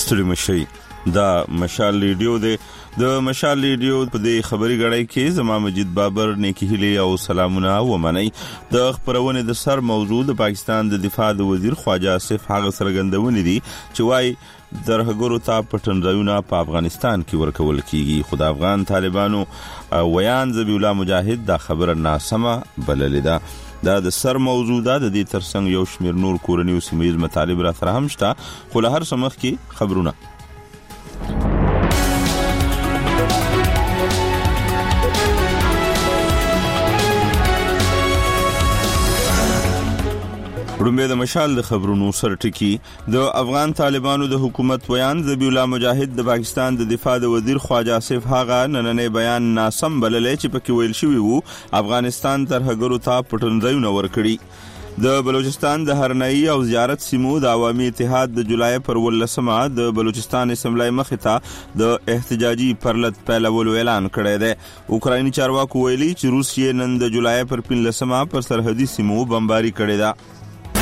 ستړي مشي دا مشال ریډیو دی د مشال ریډیو په دې خبري غړای کې زما مجید بابر نیکی هلی او سلامونه ومني د خبرونه د سر موضوع د پاکستان د دفاع د وزیر خواجه آصف هغه سرګندونې دي چې وای درهګورو ته پټنځایونه په افغانستان کې ورکول کیږي خو د افغان طالبانو ویان ذبیح الله مجاهد دا خبره ناسمه بللې ده دا د سر موضوع ده د دې ترڅنګ یو شمیر نور کورنی او سیمایي مطالب را سره هم شته خو له هر سمخ کې خبرونه رومبه د مشال د خبرونو سر ټکی د افغان طالبانو د حکومت ویان ذبیح الله مجاهد د پاکستان د دفاع د وزیر خواجه آصف هغه نننې بیان ناسم بللې چې پکې ویل شوی وو افغانستان ترهګرو ته پټنځایونه ورکړي د بلوچستان د هرنئی او زیارت سیمو د عوامي اتحاد د جولای پر 18 د بلوچستان اسمبلی مخې ته د احتجاجي پرلط پیلولو اعلان کړی دی اوکرایني چارواکو ویلي چې روسیې نن د جولای پر 15 پر سرحدي سیمو بمباري کړې ده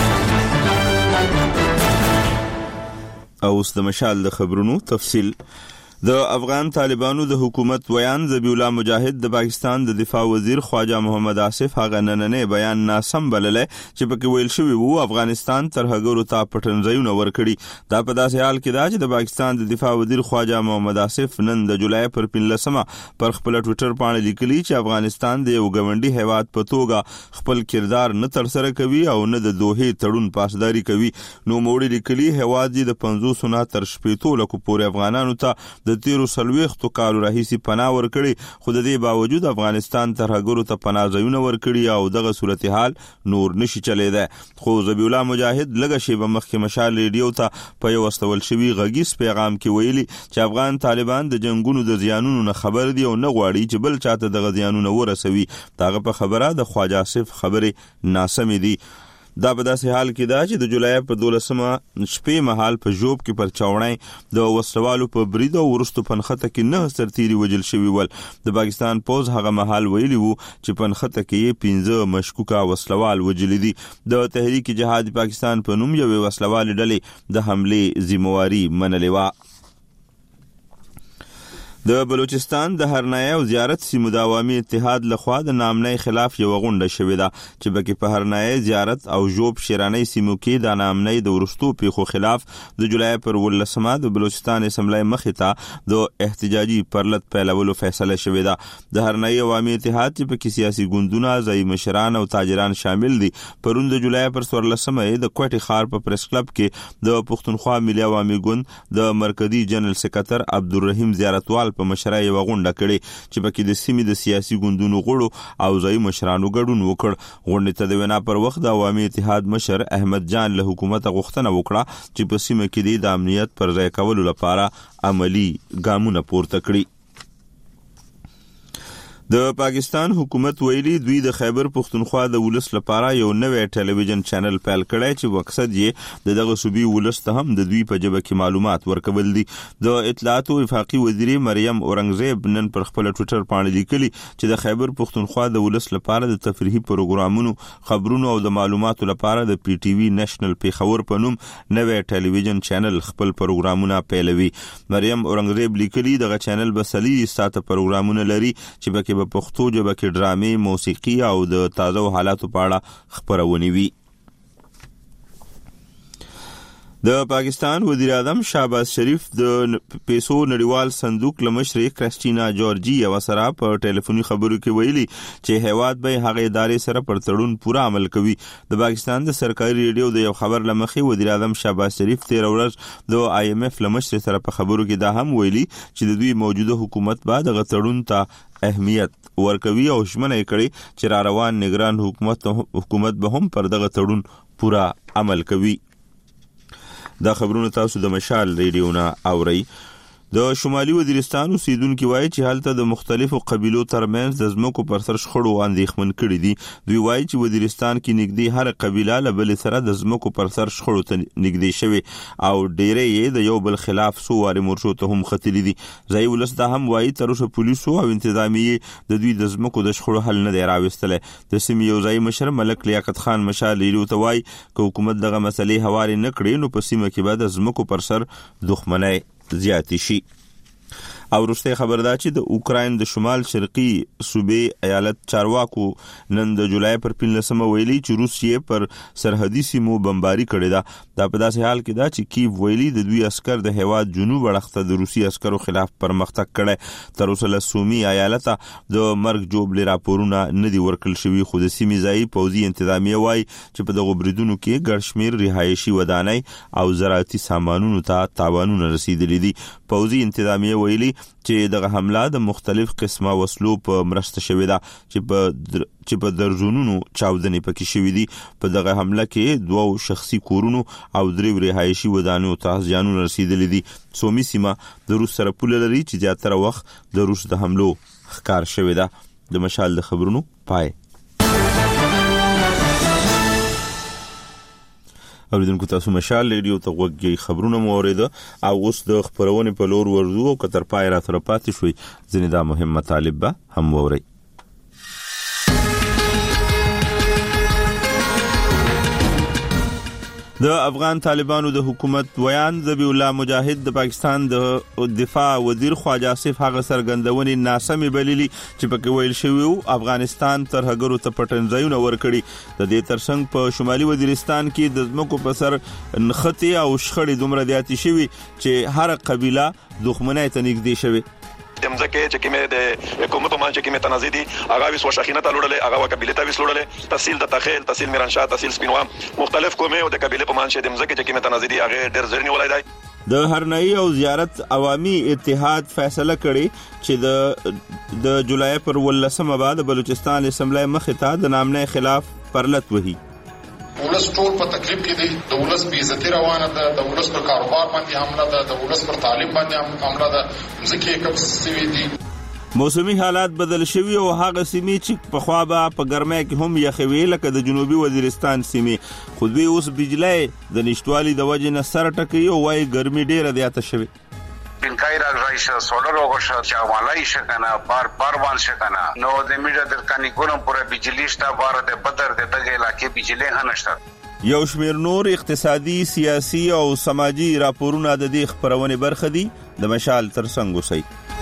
اوس د مشال د خبرونو تفصیل د افغان طالبانو د حکومت ویان ذبیح الله مجاهد د پاکستان د دفاع وزیر خواجه محمد آصف هغه نننې بیان ناسم بللې چې پکې ویل شوی وو افغانستان ترهګرو ته پټنځایونه ورکړي دا په داسې حال کې دا چې د پاکستان د دفاع وزیر خواجه محمد آصف نن د جولای پر 15 پر خپل ټوئیټر باندې لیکلي چې افغانستان د یو ګوندي هیواد په توګه خپل کردار نه تر سره کوي او نه د دوه تړون پاسداري کوي نو موړي لیکلي هیواد د 500 نه تر 70 لکه پورې افغانانو ته د تیرو سلويختو کالو راهیسي پناه ورکړي خو د دې باوجود افغانستان ترهګرو ته پناه ځایونه ورکړي او دغه صورتحال نور نشي چلیدای خو ذبیح الله مجاهد لږه شی به مخکې مشال ریډیو ته په یو استول شوی غږیز پیغام کې ویلي چې افغان طالبان د جنگونو د زیانونو نه خبر دي او نه غواړي چې بل چاته دغه زیانونه ورسوي داغه په خبره د خواجه آصف خبره ناسمه دي دا په داسې حال کې دا چې د جولای په 12 شپې مهال په جوب کې پر چاوړای د وسلوالو په برید او ورستو پنخته کې نه سرتيري وجل شوی ول د پاکستان پوز هغه مهال ویلی وو چې پنخته کې 15 مشکوکا وسلوال وجل دي د تحریک جهاد پاکستان په نوم یو وسلوال ډلې د حمله ذمہواری منلې و د بلوچستان د هرنئی او زیارت سیمو د عوامي اتحاد لخوا د نامنۍ خلاف یو غونډه شوې ده چې بګې په هرنئی زیارت او جوب شیرانی سیمو کې د نامنۍ د ورستو پیښو خلاف د جولای پر 18 د بلوچستان اسمبلی مخې ته د احتجاجي پرلط پیلولو فیصله شوې ده د هرنئی عوامي اتحاد چې په سیاسي ګوندونه ځای مشران او تاجران شامل دي پرون د جولای پر 14 د کوټي خار په پریس کلب کې د پښتونخوا ملي عوامي ګوند د مرکزی جنرال سکرټر عبدالرحیم زیارتوال په مشرۍ یو غونډه کړې چې پکې د سیمې د سیاسي ګوندونو غړو او ځای مشرانو ګډون وکړ غونډې ته د وینا پر وخت د عوامي اتحاد مشر احمد جان له حکومت غوښتنه وکړه چې په سیمه کې د امنیت پر ځای کولو لپاره عملی ګامونه پورته کړي د پاکستان حکومت ویلي دوی د خیبر پختونخوا د ولس لپاره یو نوې ټلویزیون چینل پیل کړی چې مقصد یې دغه صوبي ولس ته هم د دوی په جبه کې معلومات ورکول دي د اطلاعات او وفاقي وزیر مریم اورنګزیب نن پر خپل ټوئیټر باندې لیکلي چې د خیبر پختونخوا د ولس لپاره د تفریحي پروګرامونو خبرونو او د معلوماتو لپاره د پی ټی وی نېشنل پیښور په نوم نوې ټلویزیون چینل خپل پروګرامونه پیلوي مریم اورنګزیب لیکلي دغه چینل به سلی ساته پروګرامونه لري چې په پښتو ژبه کې ډرامې موسیقي او د تازه حالاتو په اړه خبرونه وي د پاکستان وزیر اعظم شهباز شریف د پیسو نړیوال صندوق لمشرې کریسټینا جورجیوا سره په ټلیفوني خبرو کې ویلي چې هیواد به هغه ادارې سره پر تړون پوره عمل کوي د پاکستان د سرکاري ریډیو د یو خبر لمخې وزیر اعظم شهباز شریف 13 ورځ د آی ایم ایف لمشرې سره په خبرو کې دا هم ویلي چې د دوی موجوده حکومت بعد غ تړون ته اهمیت ورکوي او شمنه کړي چې را روان نگران حکومت به هم پر دغه تړون پوره عمل کوي دا خبرونه تاسو د مشال ریډیو نه اورئ د شمالي وزیرستان اوسیدونکو وایي چې هلته د مختلفو قبیلو ترمنځ د ځمکو پر سر شخړو اندېښمن کړي دي. دوی وایي چې وزیرستان کې نږدې هر قبیله له بلې سره د ځمکو پر سر شخړو ته نږدې شوي او ډېری یې د یو بل خلاف څو وارې مورچو ته هم ختلي دي. ځایي ولس دا هم وایي تر اوسه پولیسو او انتظامیې د دوی د ځمکو د شخړو حل نه دی راوستلی. د سیمې یو ځایي مشر ملک لیاقت خان مشال لیلو ته وایي که حکومت دغه مسلې هوارې نه کړي نو په سیمه کې به د ځمکو پر سر دښمنۍ زیاتې شي. او وروستی خبر دا چې د اوکراین د شمال شرقي صوبې ایالت چارواکو نن د جولای پر 15 ویلي چې روسیې پر سرحدي سیمو بمباري کړې ده. دا په داسې حال کې دا چې کیف ویلي د دوی عسکر د هیواد جنوب اړخ د روسي عسکرو خلاف پرمختګ کړی. تر اوسه له سومي ایالت د مرګ جوړې راپورونه نه دي ورکړل شوي، خو د سیمې ځایي پوځي انتظامیه وایي چې په دغو بریدونو کې ګڼ شمېر رهایشي ودانۍ او زراعتي سامانونو ته تاوانونه رسیدلي دي. پوځي انتظامیه ویلي چې دغه حمله د مختلف قسمه وسلو په مرسته شوې ده چې په درجنونو چاودنې پکې شوې دي. په دغه حمله کې 2 شخصي کورونو او 3 رهایشي ودانیو ته زیانونه رسیدلي دي. سومي سیمه د روس سره پوله لري چې زیاتره وخت د روس د حملو ښکار شوې ده. د مشال د خبرونو پای. اوریدونکو تاسو مشال ریډیو ته غوږی خبرونه مو اوریده او اوس د خبرونې په لور ورځو او کتر پای را تر پاتې شوي ځینې دا مهم مطالب به هم ووري. د افغان طالبانو د حکومت ویان ذبیح الله مجاهد د پاکستان د دفاع وزیر خواجه آصف هغه سرګندونې ناسمې بللي چې پکې ویل شوی افغانستان ترهګرو ته پټنځایونه ورکړي. د دې ترڅنګ په شمالي وزیرستان کې د ځمکو په سر نښتې او شخړې دومره زیاتې شوي چې هر قبیله دښمنۍ ته نږدې شوي. دمزکه چې کومه د حکومت په مانچ کې کومه تنازیدي هغه وس وشخینه ته لوړلې هغه قبيله ته وس لوړلې تحصیل د تخیل تحصیل میرانشاه تحصیل سپینوام مختلف قومه او د قبيله په مانچ دمزکه چې کومه تنازیدي هغه ډېر ځرنی ولای دی. د هرنئی او زیارت عوامي اتحاد فیصله کړي چې د جولای پر 18 بعد بلوچستان اسمبلی مخې ته د نامنې خلاف پرلط وهي. ولس ټول په تکلیف کې دي، د ولس بې عزتي روانه ده، د ولس پر کاروبار باندې حمله ده، د ولس پر تعلیم باندې حمله ده، ځکه کم سوي دي. موسمي حالات بدل شوي او هغه سیمې چې په خوا به په ګرمۍ کې هم یخوي لکه د جنوبي وزیرستان سیمې خو دوی اوس بجلی د نشتوالي د وجې نه سر ټکوي او وایي ګرمي ډېره زیاته شوې. بینکای راځي سولر وګورشه چې مالای شکنه بار وان شکنه نو د میډیا د کانی ګورم پوره بجلی شته بار د بدر د دغه علاقې بجلی هنشته. یو شمیر نور اقتصادي سیاسي او سماجی راپورونه د دې خبرونه برخه دي. د مشال ترڅنګ وسی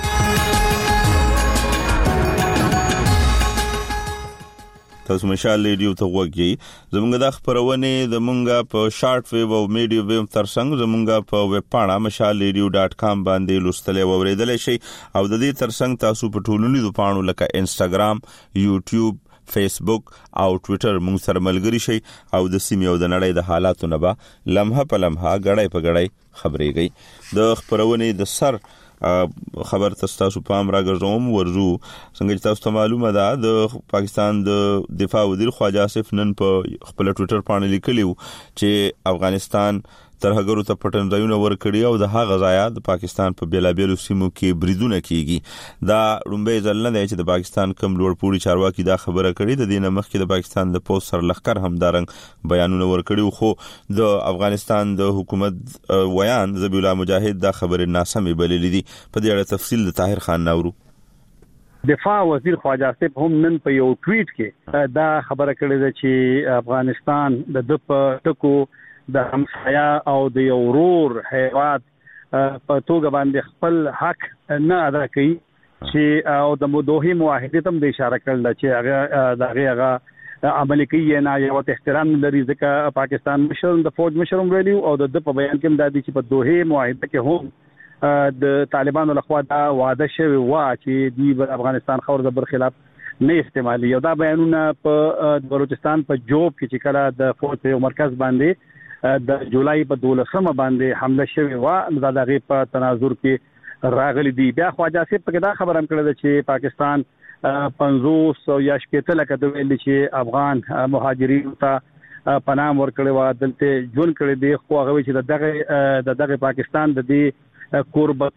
تاسو مشال ریډیو ته وګورئ. زموږ د خبرونه د مونږه په شارټ ویو او میډیا ویو ترڅنګ زموږه په ویب پاڼه mashalradio.com باندې لوستلې او اوریدلې شي او د دې ترڅنګ تاسو په ټولنیزو پاڼو لکه انسټاګرام، یوټیوب، فیسبوک او ټوئیټر موږ سره ملګری شي او د سیمې او د نړۍ د حالاتو نه به لمحه په لمحه غړې په غړې خبرېږي. د خبرونه د سر خبر تاسو پام راګرځوم ورزو څنګه چې تاسو ته معلومه ده د پاکستان د دفاع وزیر خواجه آصف نن په خپل ټوئیټر باندې لیکلی چې افغانستان ترهګرو ته پټنځایونه ورکړي او د هغه ځای د پاکستان په بیلابیلو سیمو کې بریدونه کیږي. دا لومبه ځل نه دی چې د پاکستان کم لوړپوړي چارواکي دا خبره کړې. د دې مخکې د پاکستان د پولیس سرلښکر هم دارنګ بیانونه ورکړي خو د افغانستان د حکومت ویان ذبیح الله مجاهد دا خبره ناسمه بللې دي. په دې اړه تفصیل د طاهر خان نورو. دفاع وزیر خواجه آصف هم نن په یو ټویټ کې دا خبره کړې ده چې افغانستان د ټکو د همسایا او د یو ورور هیواد په توګه باندې خپل حق نه ادا کوي چې او د دوحې معاهدې ته د اشاره کړل چې هغه عملي کوي نه یو احترام لري ځکه پاکستان مشر د فوج مشر ویلي او د په بیان کې د دې چې په دوحې معاهده کې هم د طالبانو لخوا دا وعده شوی و چې دوی افغانستان خور د برخلاف نه استعمالي. یو دا بیانونه په بلوچستان په جوب کې چې کله د فوج په مرکز باندې د جولای په 12 باندې حمله شوی و نو دغه په تناظر کې راغلي دي. بیا خواجه آصف په دا خبره هم کړې ده چې پاکستان 500 یا شپږ لکه د ویل چې افغان مهاجرینو ته پناه ورکړي و دلته ژوند کړي دي خو هغه چې دغه پاکستان د دې قربتوب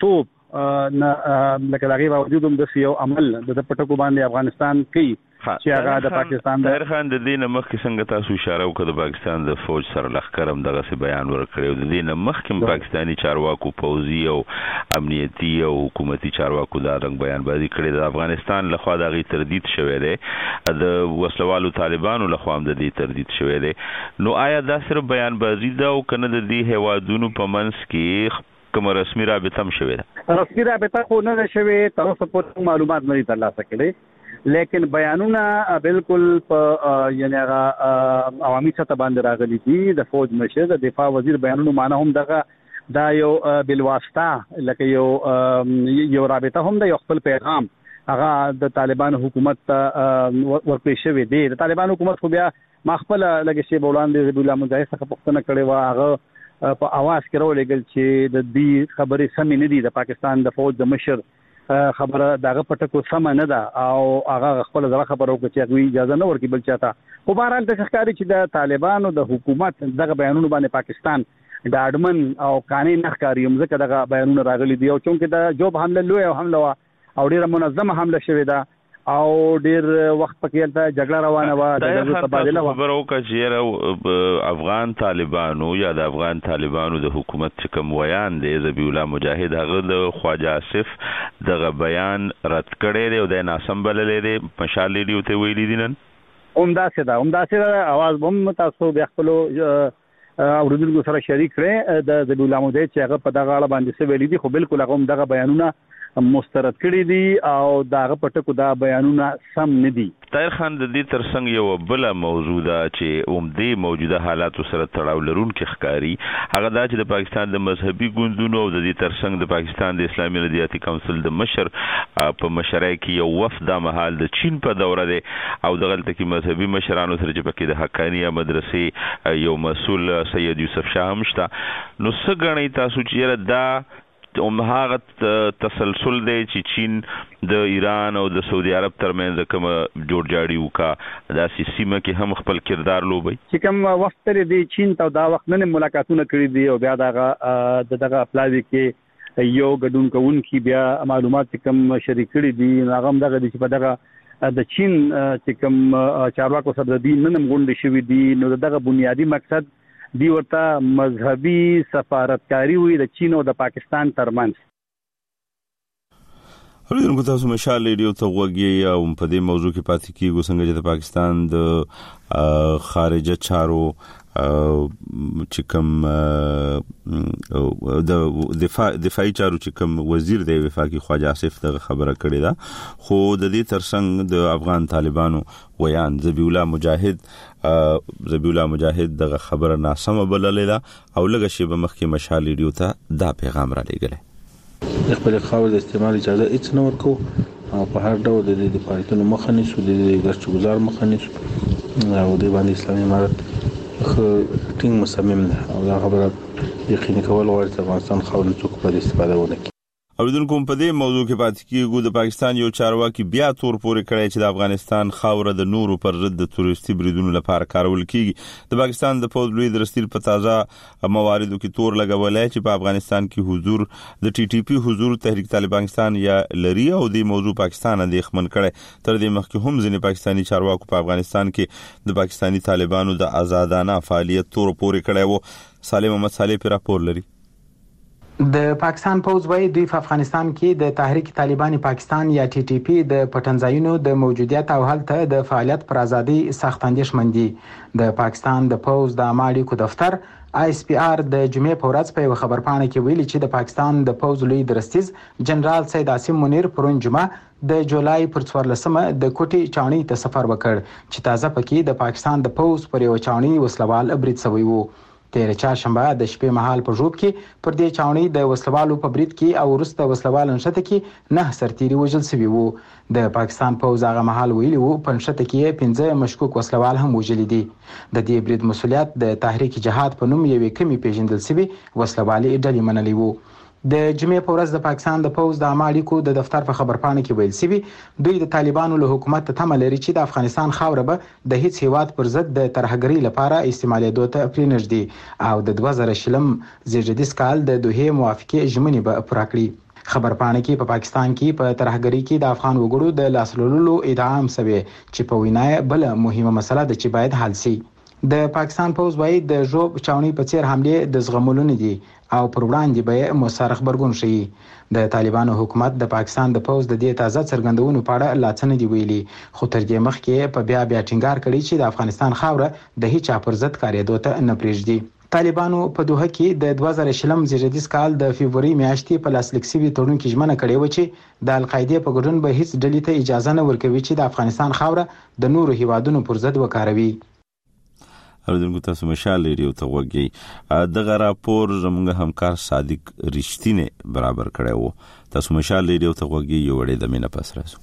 نه لکه دغه باوجود هم د یو عمل د پټکو باندې افغانستان کوي چې هغه د پاکستان د خان د دین مخکې څنګه تاسو اشاره وکړه د پاکستان د فوج سره لخرم دغه څه بیان ورکړی د دین مخکې پاکستاني چارواکو پوځي او امنیتي او حکومتي چارواکو دا رنګ بیان بازی کړی د افغانستان لخوا د غي تردید شوی دی د وسلوالو طالبانو لخوا هم د دې تردید شوی دی نو آیا دا صرف بیان بازی دا او کنه د دې هوادونو په منځ کې کوم رسمي رابطه هم شوی ده رسمي رابطه خو نه شوی تر اوسه پورې معلومات نه ترلاسه کړي لیکن بیانونه بالکل په یعنی هغه عوامي سطح باندې راغلي دي د فوج مشر د دفاع وزیر بیانونه معنا هم دغه دا یو بلواسطه لکه یو رابطه هم د یو خپل پیغام هغه د طالبان حکومت ورکړی شوی دی د طالبان حکومت خو بیا ما خپل لکه شی بولاندې ربیع الله مجاهد څخه پوښتنه کړې و هغه په आवाज کې راولېګل چې د دې خبرې سمې نه دي د پاکستان د فوج د مشر خبره دغه پټکو سم نه ده او هغه خپل ځله خبرو کې چې هغه اجازه نه ورکړي بل چاته خو بهرحال د ښکاری چې د طالبانو د حکومت دغه بیانونه باندې پاکستان د اډمن او قانوني نخکاری هم ځکه دغه بیانونه راغلي دي او چې د جوب حمله لوی او حمله او ډیره منظمه حمله شوې ده او ډیر وخت پکې ته جګړه روانه و د تبادله خبرو کې افغان طالبانو یا د افغان طالبانو د حکومت کوم ویان دی ذبیح الله مجاهد هغه د خواجه آصف دغه بیان رد کړی دی او د ناسم بللې دی مشال دی ته ویلي دي نن همداسې دا आवाज بم تاسو بیا خپل اوریدونکو سره شریک کړئ د ذبیح الله مجاهد چې هغه په دغه اړه باندې څه ویلي دي خو بالکل هغه دغه بیانونه مسترد کړی دي او داغه پټکو دا بیانونه سم نه دي طاهر خان د دې ترڅنګ یو بل موضوع ده چې عمدي موجوده حالات سره تړاو لرونکي ښکاری هغه دا چې د پاکستان د مذهبي ګوندونو او د دې ترڅنګ د پاکستان د اسلامي ردیاتي کونسل د مشر په مشرۍ کې یو وفد د محل د چین په دوره دی او دغه تلکی مذهبي مشرانو سره چې پکې د حقانیه مدرسې یو مسول سید یوسف شاه هم شته نو څه غنئ تاسو چې دا هغه تسلسل دی چې چین د ایران او د سعودي عرب ترمنځ کوم جوړجاړي وکا داسې سیمه کې هم خپل کردار لوبي چې کوم وخت لري د چین ته دا وخت نه ملاقاتونه کړی دي او بیا دغه پلاوی کې یو غډون کوونکی بیا معلومات کوم شریک کړي دي هغه دغه چې په دغه د چین چې کوم چارواکو سره د دین نن غونډه شوې دي نو دغه بنیادی مقصد دی ورته مذهبي سفارتکاری وي د چین او د پاکستان ترمنځ هرڅه تاسو مشال ریډیو ته وګورئ او په دې موضوع کې پاتې کیږو څنګه چې د پاکستان د خارجه چارو چې کوم د دفاعي چارو چې کوم وزیر دی وفاقي خواجه آصف دغه خبره کړې ده خو د دې ترڅنګ د افغان طالبانو ویان ذبیح الله مجاهد دغه خبره ناسمه بللې ده او لږه شی به مخکې مشال ریډیو ته دا پیغام را لېږلی خپل خاور د استعمال اجازه هیڅ نه ورکو او په هر ډول د دې فعالیتونو مخه نیسو د ګرځ گزار مخه نیسو او د باندې اسلامي امارت ټینګ مصمم ده او دا خبره یقیني کول غواړي چې افغانستان خاور څوک په استفاده ونه کړي اوریدونکو په دې موضوع کې پاتې کیږو د پاکستان یو چارواکي بیا تور پورې کړی چې د افغانستان خاوره د نورو پر ضد د تروریستي بریدونو لپاره کارول کیږي د پاکستان د فوج لوی درستیل په تازه مواردو کې تور لګولای چې په افغانستان کې حضور د ټي ټي پی حضور تحریک طالب پاکستان یا لري او د موضوع پاکستان د خمن کړي تر دې مخکې هم ځینې پاکستاني چارواکو په افغانستان کې د پاکستاني طالبانو د آزادانه فعالیت تور پورې کړی وو سالم محمد صالح پر راپور لري د پاکستان پوز وايي دوی په افغانستان کې د تحریک طالبان پاکستان یا ټي ټي پی د پټنځایونو د موجودیت او هلته د فعالیت پر ازادي سخت اندېښمن دي د پاکستان د پوز د عملیاتو دفتر ISPR د جمعې په ورځ په یو خبرپاڼه کې ویلي چې د پاکستان د پوز لوی درستیز جنرال سید عاصم منیر پرون جمعه د جولای پر 14مه د کوټي چاڼي ته سفر وکړ چې تازه پکې د پاکستان د پوز پر یو چاڼي وسلوال برید شوی وو تیر چهارشنبه د شپې مهال په ژوب کې پر دې چاوني د وسلوالو په برید کې او وروسته وسلوال نشته کې 9 سرتیري وژل شوي وو د پاکستان پوز هغه مهال ویلي وو په نشته کې 15 مشکوک وسلوال هم وژل دي د دې برید مسولیت د تحریک جهاد په نوم یوې کمی پیژندل شوی وسلوالي ډلې منلې وو د جمعې په ورځ د پاکستان د پوز د عامه اړیکو د دفتر په خبرپاڼه کې ویل شوي دوی د طالبانو له حکومت ته تمه لري چې د افغانستان خاوره به د هیڅ هیواد پر ضد د ترهګرۍ لپاره استعمالېدو ته پرېنږدي او د 2020 زیږدیز کال د دوحې موافقې ژمنې به پوره کړي. خبرپاڼه کې په پاکستان کې په ترهګرۍ کې د افغان وګړو د لاسلولو ادعا هم شوې چې په وینا بل مهمه مسله ده چې باید حل شي. د پاکستان پوز وايي د ژوب چاوني په څیر حمله د زغمولو نه دي او پر وړاندې به مؤثر خبرګون شي. د طالبانو حکومت د پاکستان د پوز د دې تازه څرګندونو په اړه لا څه نه دی ویلي خو تر دې مخکې په بیا ټینګار کړی چې د افغانستان خاوره د هیڅ چا پر ضد کارېدو ته نه پرېږدي. طالبانو په دوحه کې د 2020 زیږدیز کال د فبرवरी میاشتې په لاسلیک شوي تړون کې ژمنه کړې و چې د القاعده په ګډون به هیڅ ډلې ته اجازه نه ورکوي چې د افغانستان خاوره د نورو هیوادونو پر ضد وکاروي. اوریدونکو تاسو مشال ریډیو ته وګورئ. دغه راپور زموږ همکار صادق رښتینه برابر کړی وو. تاسو مشال ریډیو ته وګورئ یو وړې د مینه پس راځو.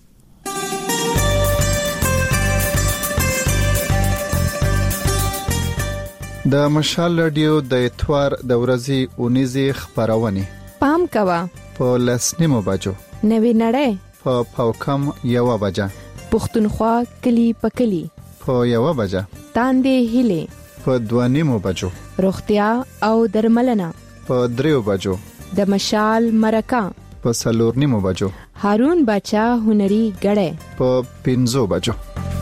د مشال رادیو د اتوار د ورځې اونیزي خبرونه پام کوا په لسنیمو بجو نوی نړۍ په پاوکم یو بجه پښتونخوا کلی پکلی په یو بجه تاندې هله په دوانیمو بجو روغتیا او درملنه په دریو بجو د مشال مرکه په سلورنیمو بجو هارون بچا هنري غړې په 5 بجو.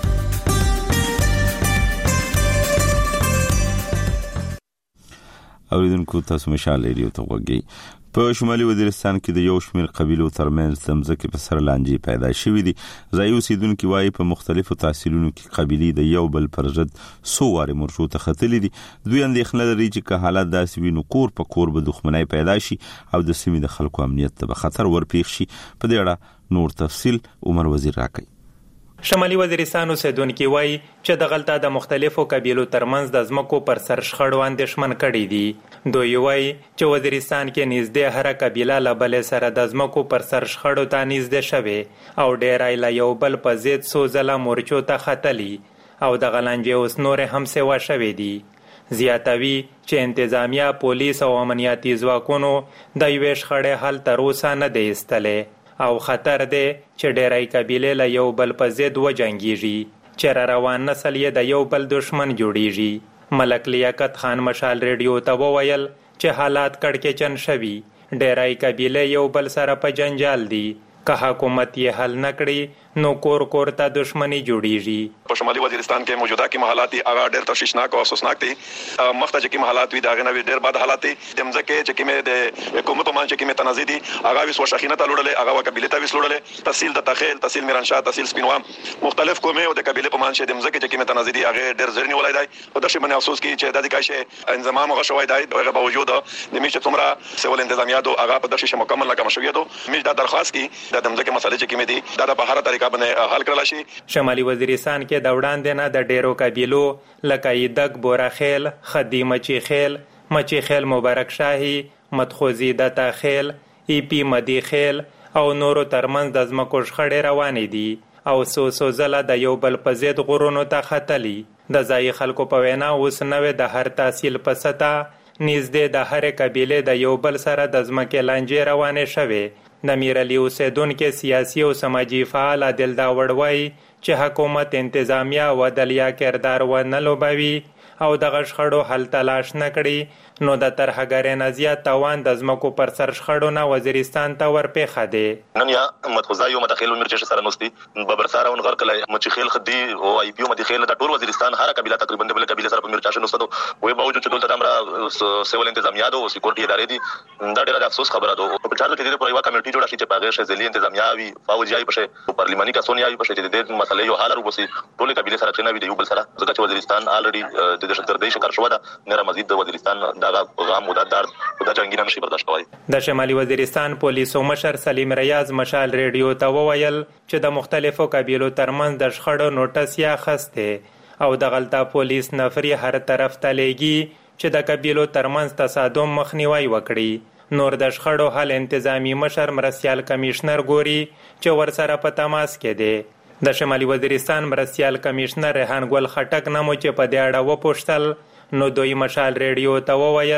اوریدونکو تاسو مشال ریډیو ته وګورئ. په شمالي وزیرستان کې د یو شمېر قبیلو ترمنځ د ځمکې په سر لانجې پیدا شوې دي. ځایي اوسیدونکو وايي په مختلفو تحصیلونو کې قبیلې د یو بل پر ضد څو واره مرشو ته خطلې دي. دوی اندېښنه لري چې که حالات داسې وي نو کور په کور به دښمنۍ پیدا شي او د سیمې د خلکو امنیت ته به خطر ورپېښ شي. په دې اړه نور تفصیل عمر وزیر راکړي. شمالي وزیرستان اوسیدونکو وایي چې د غلطه د مختلفو قبیلو ترمنځ د ځمکو پر سر شخړو اندېښمن کړي دي. دوی وایي چې وزیرستان کې نږدې هر قبیله له بلې سره د ځمکو پر سر شخړو ته نږدې شوې او ډېری له یو بل په ضد څو ځله مورچو ته ختلي او د غلانجې اوس نورې هم سیوا شوې دي. زیاتوي چې انتظامیه پولیس او امنیتي ځواکونو د یوې شخړې حل تر اوسه نه دی ایستلی او خطر دی چې ډېری قبیلې له یو بل په ضد وجنګیږي چې را روان نسل یې د یو بل دشمن جوړیږي. ملک لیاقت خان مشال ریډیو ته وویل چې حالات کړکېچن شوي. ډېری قبیلې یو بل سره په جنجال دي. که حکومت یې حل نکړي نو کور کور ته دشمنی جوړیږي. په شمالي وزیرستان کې موجوده کې حالات هغه ډېر تشویشناک او افسوسناک دي. مخته چې کوم حالات وي دا غنوي ډېر بد حالات دي. د مزکه چې کومه د حکومت په مان چې کومه تنازع دي هغه وس وشخینه ته لوړلې هغه قبيله ته وس لوړلې تحصیل د تخیل تحصیل میرانشاه تحصیل سپینوام مختلف کومه او د قبيله په مان چې د مزکه چې کومه تنازع دي هغه ډېر ځرنی ولای دی. او د شي باندې افسوس کی چې د دې کاشه انضمام غو شوی دی هغه باوجود د میشه څومره سیول انتظامیه دو هغه په دشي مکمل ناکام شوی دو میش دا درخواست کی د مزکه مسله کې مې دي دا په هر طریقه باندې حل کړل شي. شمالي وزیرستان کې د وړاندې نه د ډیرو قبیلو لکه ایدک بورخیل خدیمچی خیل مچی خیل مبارک شاهي مدخوزی دتا خیل ای پی مدی خیل او نورو ترمنځ د ځمکو شخړې روانې دي او سو زله د یو بل په ضد غرونو ته ختلي. د ځایي خلکو په وینا اوس نوې د هر تحصیل په سطح نږدې د هر قبیلې د یو بل سره د ځمکې لانجې روانې شوې. د میرعلي اوسیدونکو سیاسي او سماجی فعال عادل داوړ وایي چې حکومت انتظامیه و دلیا کردار و نه لوبوي او د غشخړو حل تلاش نه کړي نو د ترهګرۍ نه زیات تاوان د ځمکو پر سر شخړو نه وزیرستان ته ورپېښه دی. نن یا مدخوزای او مدخیل مرچ سره نوستي ببرساره اون غرق لای مچخیل خدي او ای پی او مدخیل د ټول وزیرستان هر قبیله تقریبا د بل قبیله سره په مرچ نوستو وې باوجود چې دلته امر سیول انتظامیه او سکیورټي ادارې دي دا ډېر افسوس خبره ده. په چارو کې د پرایوا کمیټي جوړه شي چې پاغه شذلی انتظامیه وي فوجي په پارلماني کسونی وي په دې مسلې یو حل وروسي ټول قبیله سره چې نه وي د یو بل سره ځکه چې وزیرستان الریډي د دهشتګردۍ شکار شو ده نه مزید د وزیرستان دا پیغام مدد د جنگینه نشي برداشت کوي. د شمالي وزیرستان پولیسو مشر سلیم ریاض مشال ریډیو ته وویل چې د مختلفو قبیلو ترمنځ د شخړو نوټس یا خسته او د غلطه پولیس نفري هر طرف ته لېږي چې د قبیلو ترمنځ تصادم مخنیوي وکړي. نور د شخړو حل انتظامی مشر مرستیال کمشنر ګوري چې ورسره په تماس کې دی. د شمالي وزیرستان مرستیال کمشنر ریحان ګل خټک نامو چې په دې اړه وپوښتل نو دوی مشال ریډیو ته وویل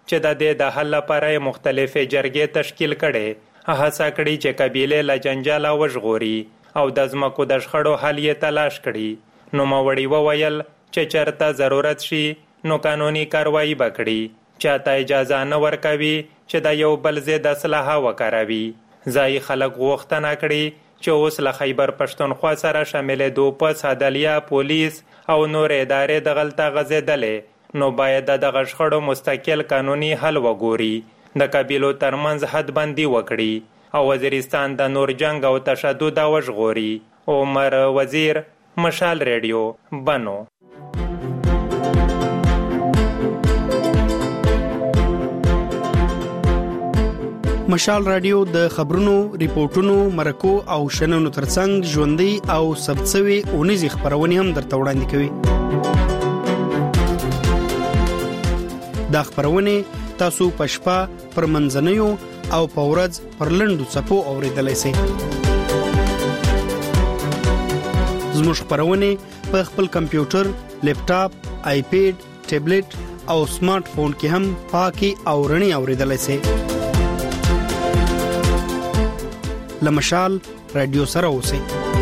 چې د حل لپاره مختلفې جرګې تشکیل کړي، هڅه کړي چې قبیلې له جنجاله وژغوري او د ځمکو د شخړو حل یې تلاش کړي. نوموړي وویل چې چېرته ضرورت شي نو قانوني کاروایي به کړي، چاته اجازه نه ورکوي چې د یو بل ضد اسلحه وکاروي. ځایي خلک غوښتنه کړي چې اوس له خیبر پښتونخوا سره شاملېدو پس عدلیه، پولیس او نور ادارې دغلته غځېدلې نو باید د دغه شخړو مستقل قانوني حل وګوري، د قبیلو ترمنځ حدبندي وکړي او وزیرستان د نور جنگ او تشدد وژغوري. عمر وزیر، مشال ریډیو، بنو. مشال رادیو د خبرونو، ریپورتونو، مرکو او شننو ترڅنګ ژوندۍ او ثبتسوي اونیزې خبرونه هم درته وړاندې کوي. دا خبرونه تاسو په شپه، پر منځنیو او په ورځ پر لنډو څپو اوریدلای شئ. زموږ خبرونه په خپل کمپیوټر، لیپټاپ، آیپیډ، ټابلیټ او سمارټ فون کې هم پاکي او رڼي اوریدلای شئ. لمشال رادیو سره اوسئ.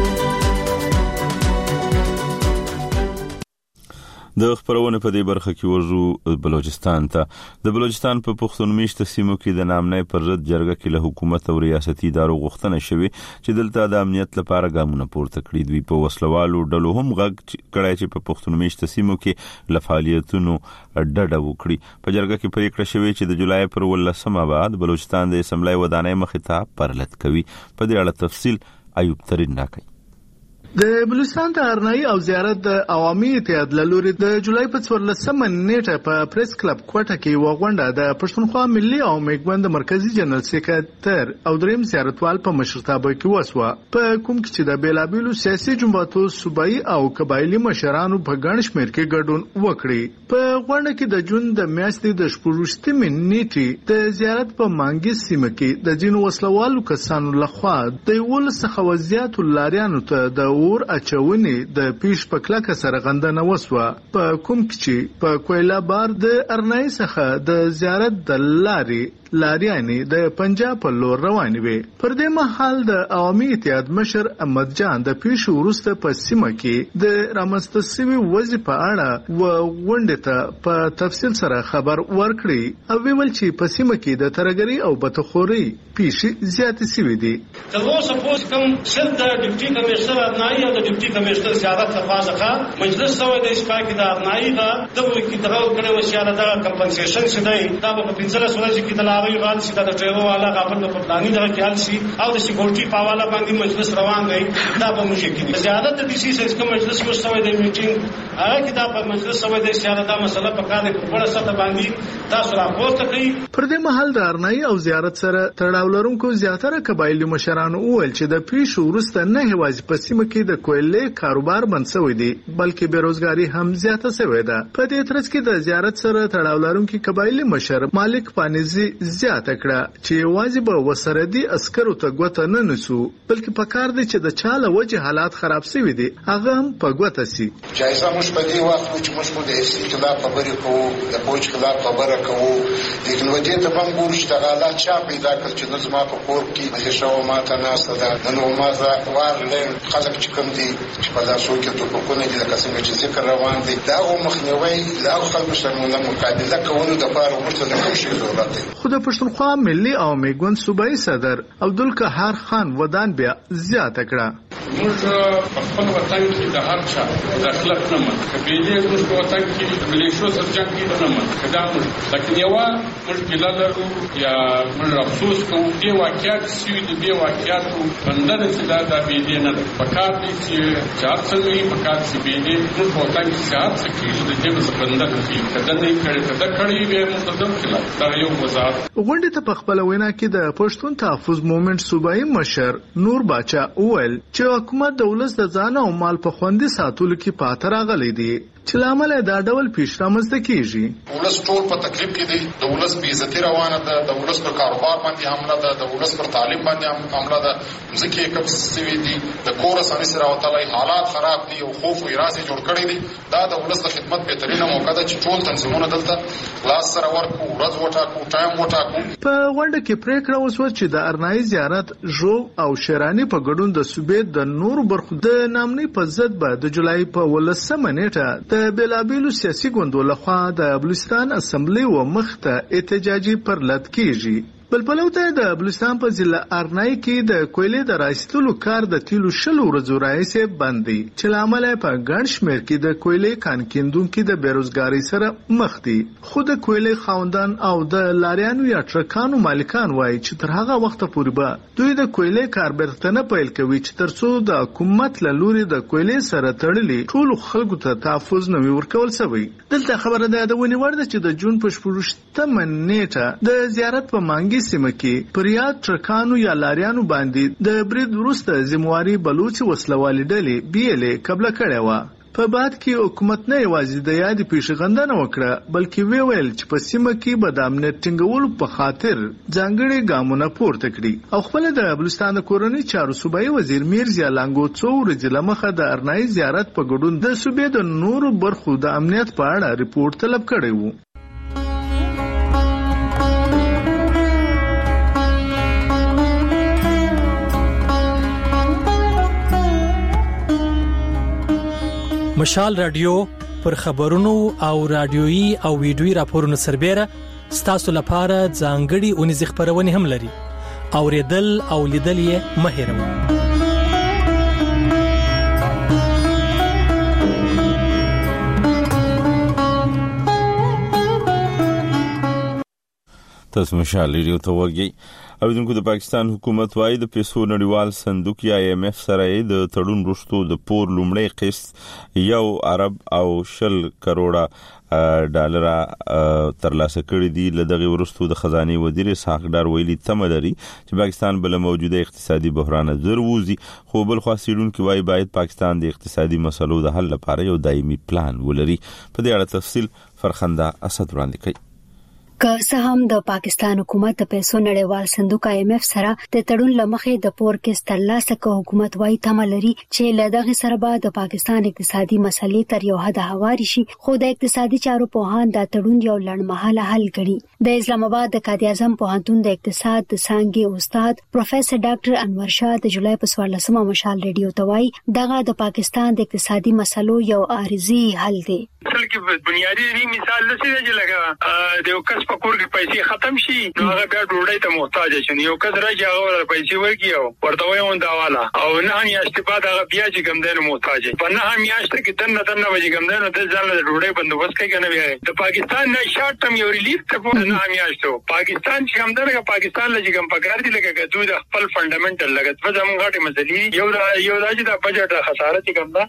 د خبرونه په دې برخه کې ورځو بلوچستان ته. د بلوچستان په پښتون میشته سیمو کې د نامنۍ پر ضد جرګه کې له حکومت او ریاستي ادارو غوښتنه شوې چې دلته د امنیت لپاره ګامونه پورته کړي. دوی په وسلوالو ډلو هم غږ کړی چې په پښتون میشته سیمو کې له فعالیتونو ډډه وکړي. په جرګه کې پریکړه شوې چې د جولای پر 18 بعد بلوچستان د اسمبلی ودانۍ مخې ته پرلط کوي. په دې اړه تفصیل ایوب ترین راکړي. د بلوچستان د ارنایي او زیارت د عوامي اتحاد له لوري د جولای په 14 نیټه په پریس کلب کوټه کې یوه غونډه د پښتونخوا ملي او میګوند مرکزی جنرال سکرټر او دریم زیارتوال په مشرتابه کې وسوه، په کوم کې چې د بیلابیلو سیاسي جماعتو، صوبایي او قبایلي مشرانو په ګڼ شمېر کې ګډون وکړي. په غونډه کې د جون د میاشتې د 14 نیټې د زیارت په مانګي سیمه کې د ځینو وسلوالو کسانو لخوا د 11 څخه زیاتو لاریانو ته د اور اچونې د پیش په کلکه سره غندنه وسوه، په کوم کې چې په کویلا بار د ارنای څخه د زیارت د لاریانې د پنجاب په لور روانې وي. پر دې مهال د عوامي اتحاد مشر احمد جان د پیش وروسته په سیمه کې د رامنځته شوي وضع په اړه غونډې ته په تفصیل سره خبر ورکړي او ویل چې په سیمه کې د ترګري او بتخوري پیښې زیاتې شوې دي. تر اوسه پورې کوم شل د ډیپټي کمشنر ارنای او د ډیپټي کمشنر زیارت لخوا څخه مجلس سوی د اسپاک د ارنای دا د وکی دغه کړي وسیاله د کمپنسیشن شې دا په 15 ورځې کې د لاوی غاړه چې د ټریو والا غاپن په پلاني دغه خیال شي او د سکیورټي په حواله باندې مجلس روان دی. دا به موږ کې زیادت د ډي سي سیس مجلس مستوي د میټینګ هغه کې دا په مجلس سوی د سیاله دا مسله په کار په وړه سطح باندې تاسو راپورته کړئ. پر دې مهال د ارنای او زیارت سره تړاو لرونکو زیاتره قبایلی مشرانو وویل چې د پیش وروسته نه هیوازې په سیمه کې د کویلې کاروبار بند شوی دی بلکې بیروزګاری هم زیاته شوې ده. په دې ترڅ کې د زیارت سره تړاو لرونکو قبایلی مشر مالک پانیزي زیاته کړه چې یوازې به وسردي عسکرو ته ګوته نه نسو بلکې په کار دی چې د چاله وجه حالات خراب شوي دي هغه هم په ګوته سي. جایزه موږ په دې وخت چې موږ د هیڅ خلاف خبرې کوو، د پوج خلاف خبره کوو، لیکن وجه ته هم ګورو چې د حالات چا پیدا کړ چې نو زما په کور کې مې شو ماته ناسته ده نو ما زه وارلم خلک چې کوم دي چې په لاسو کې توپکونه دي لکه څنګه چې ذکر روان دي دا مخنیوي لا خلکو سره مقابله کولو د لپاره ورته د کوم شي ضرورت دی. خو د پښتونخوا ملي او میګوند صوبایي صدر عبدالقهار خان ودان بیا زیاته کړه. موږ په خپل وطن کې د هر چا دخلت نه من قبیلې موږ په وطن کې د ملیشو سره جنګ کې نه من کدا موږ لکه یو مشکل لرو یا موږ افسوس کوو دې واقعیت چې دې واقعیتو بندر چې دا د بيدې نه پکار دي چې چار څلوي پکار چې بيدې موږ په وطن کې سات سکیږي د دې څخه بندر کې کدا نه کړي به مقدم خلاف دا یو وزارت. غونډه ته په خپل وینا کې د پښتون تحفظ مومنت صوبایي مشر نور باچا اول چې حکومت د ولس د ځان او مال په خوندي ساتلو کې پاتې راغلی دی. چې لامل دا ډول پیش رامنځته کیږي. ولس ټول په تکلیف کې دي، د ولس بې عزتي روانه ده، د ولس پر کاروبار باندې حمله ده، د ولس پر تعلیم باندې حمله ده، ځکه کم سوي دي، د کور سره سره وتلای حالات خراب دي او خوف او راز جوړ کړی دي. دا د ولس د خدمت بهترینه موقع ده چې ټول تنظیمونه دلته لاس سره ورکو، ورځ وټاکو، ټایم وټاکو. په غونډه کې پریکړه وشوه چې د ارنایي زیارت ژوب او شیرانی په ګډون د صوبې د نور برخو د نامنۍ په ضد به د جولای په 18 نیټه د بیلابیلو سیاسي ګوندونو لخوا د بلوچستان اسمبلی و مخته احتجاجي پرلط کیږي. بلبلو ته د بلوچستان په ضلع ارنای کې د کویلې د راایستلو کار د تیلو 10 ورځو راهیسې بند دی، چې لامل په ګڼ شمېر کې د کویلې کانکیندونکو د بیروزګاری سره مخ دي. خو د کویلې خاوندان او د لاریانو یا ټرکانو مالکان وایي چې تر هغه وخت پورې به دوی د کویلې کار برتنه پیل کوي چې ترڅو د حکومت له لوري د کویلې سره تړلي ټول خلکو ته تحفظ نه ورکول شوی. دلته خبره ده د ونی ورده چې د جون په 14 نیټه د زیارت په مانګي سیمه کې پر یاد ټرکانو یا لاریانو باندې د برید وروسته ذمہواری بلوچ وسلوالې ډلې بیلې قبل کړې و. په بعد کې حکومت نه یوازې د یاد پیشغندنه وکړه بلکې ویل چې په سیمه کې به د امنیت ټینګولو په خاطر ځانګړي ګامونه پورته کړي او خپل د بلوچستان کورنۍ چارو صوبایي وزیر میرزا لانګو څو ورځې لمخه د ارنایي زیارت په ګډون د صوبې د نورو برخو د امنیت په اړه ریپورت طلب کړی و. مشال رادیو پر خبرونو او رادیويي او ویډیويي راپورونو سربېره ستاسو لپاره ځانګړي اونیز خبرونه هم لري. اوریدل او لیدل یې مه هېروئ. تاسو مشال ریډیو ته وګورئ. اوریدونکو د پاکستان حکومت وايي د پیسو نړیوال صندوق یا IMF سره د تړون وروسته د پور لومړی قسط 1 ارب او 10 کروڑه ډالر ترلاسه کړی دی. لدغه وروسته د خزانه وزیر اسحاق ډار ویلي تمه لري چې پاکستان بل موجوده اقتصادي بحران زر ووزي، خو بل خاصیدون کې وايي باید پاکستان د اقتصادي مسلو د حل لپاره یو دایمي پلان ولري. په دې اړه تفصیل فرخنده اسد وړاندې کوي. که څه هم د پاکستان حکومت د پیسو نړیوال صندوق IMF سره د تړون لمخې د پور کې ترلاسه کوي، حکومت وايي تمه لري چې له دغه سره به د پاکستان اقتصادي مسلې تر یو حد هواري شي، خو د اقتصادي چارو پوهان دا تړون یو لړمحاله حل ګڼي. د اسلام آباد د قائد اعظم پوهنتون د اقتصاد د څانګې استاد پروفیسور ډاکټر انور شاه د جولای په 14 مشال ریډیو ته وايي دغه د پاکستان د اقتصادي مسلو یو عارضي حل دی. اصل کې بنیادی مثال لسی دی لکه د یو کس په کور کې پیسې ختم شي نو هغه بیا ډوډۍ ته محتاج شي. یو کس راځي هغه پیسې ورکړي او ورته وایي دا والا او نه میاشتې بعد هغه بیا چې کوم دینه محتاج په نه میاشتې کې دنه وځي کوم دینه د ځان له ډوډۍ بندوبست کوي کنه. بیا د پاکستان نه شارټ ټرم یو ریلیف ته په نه میاشتو پاکستان چې کوم دغه پاکستان لږ کوم پکار دي لکه دوی د خپل فندامنټل لګت په زموږ غاټه مسلې یو راځي د بجټ خساره چې کوم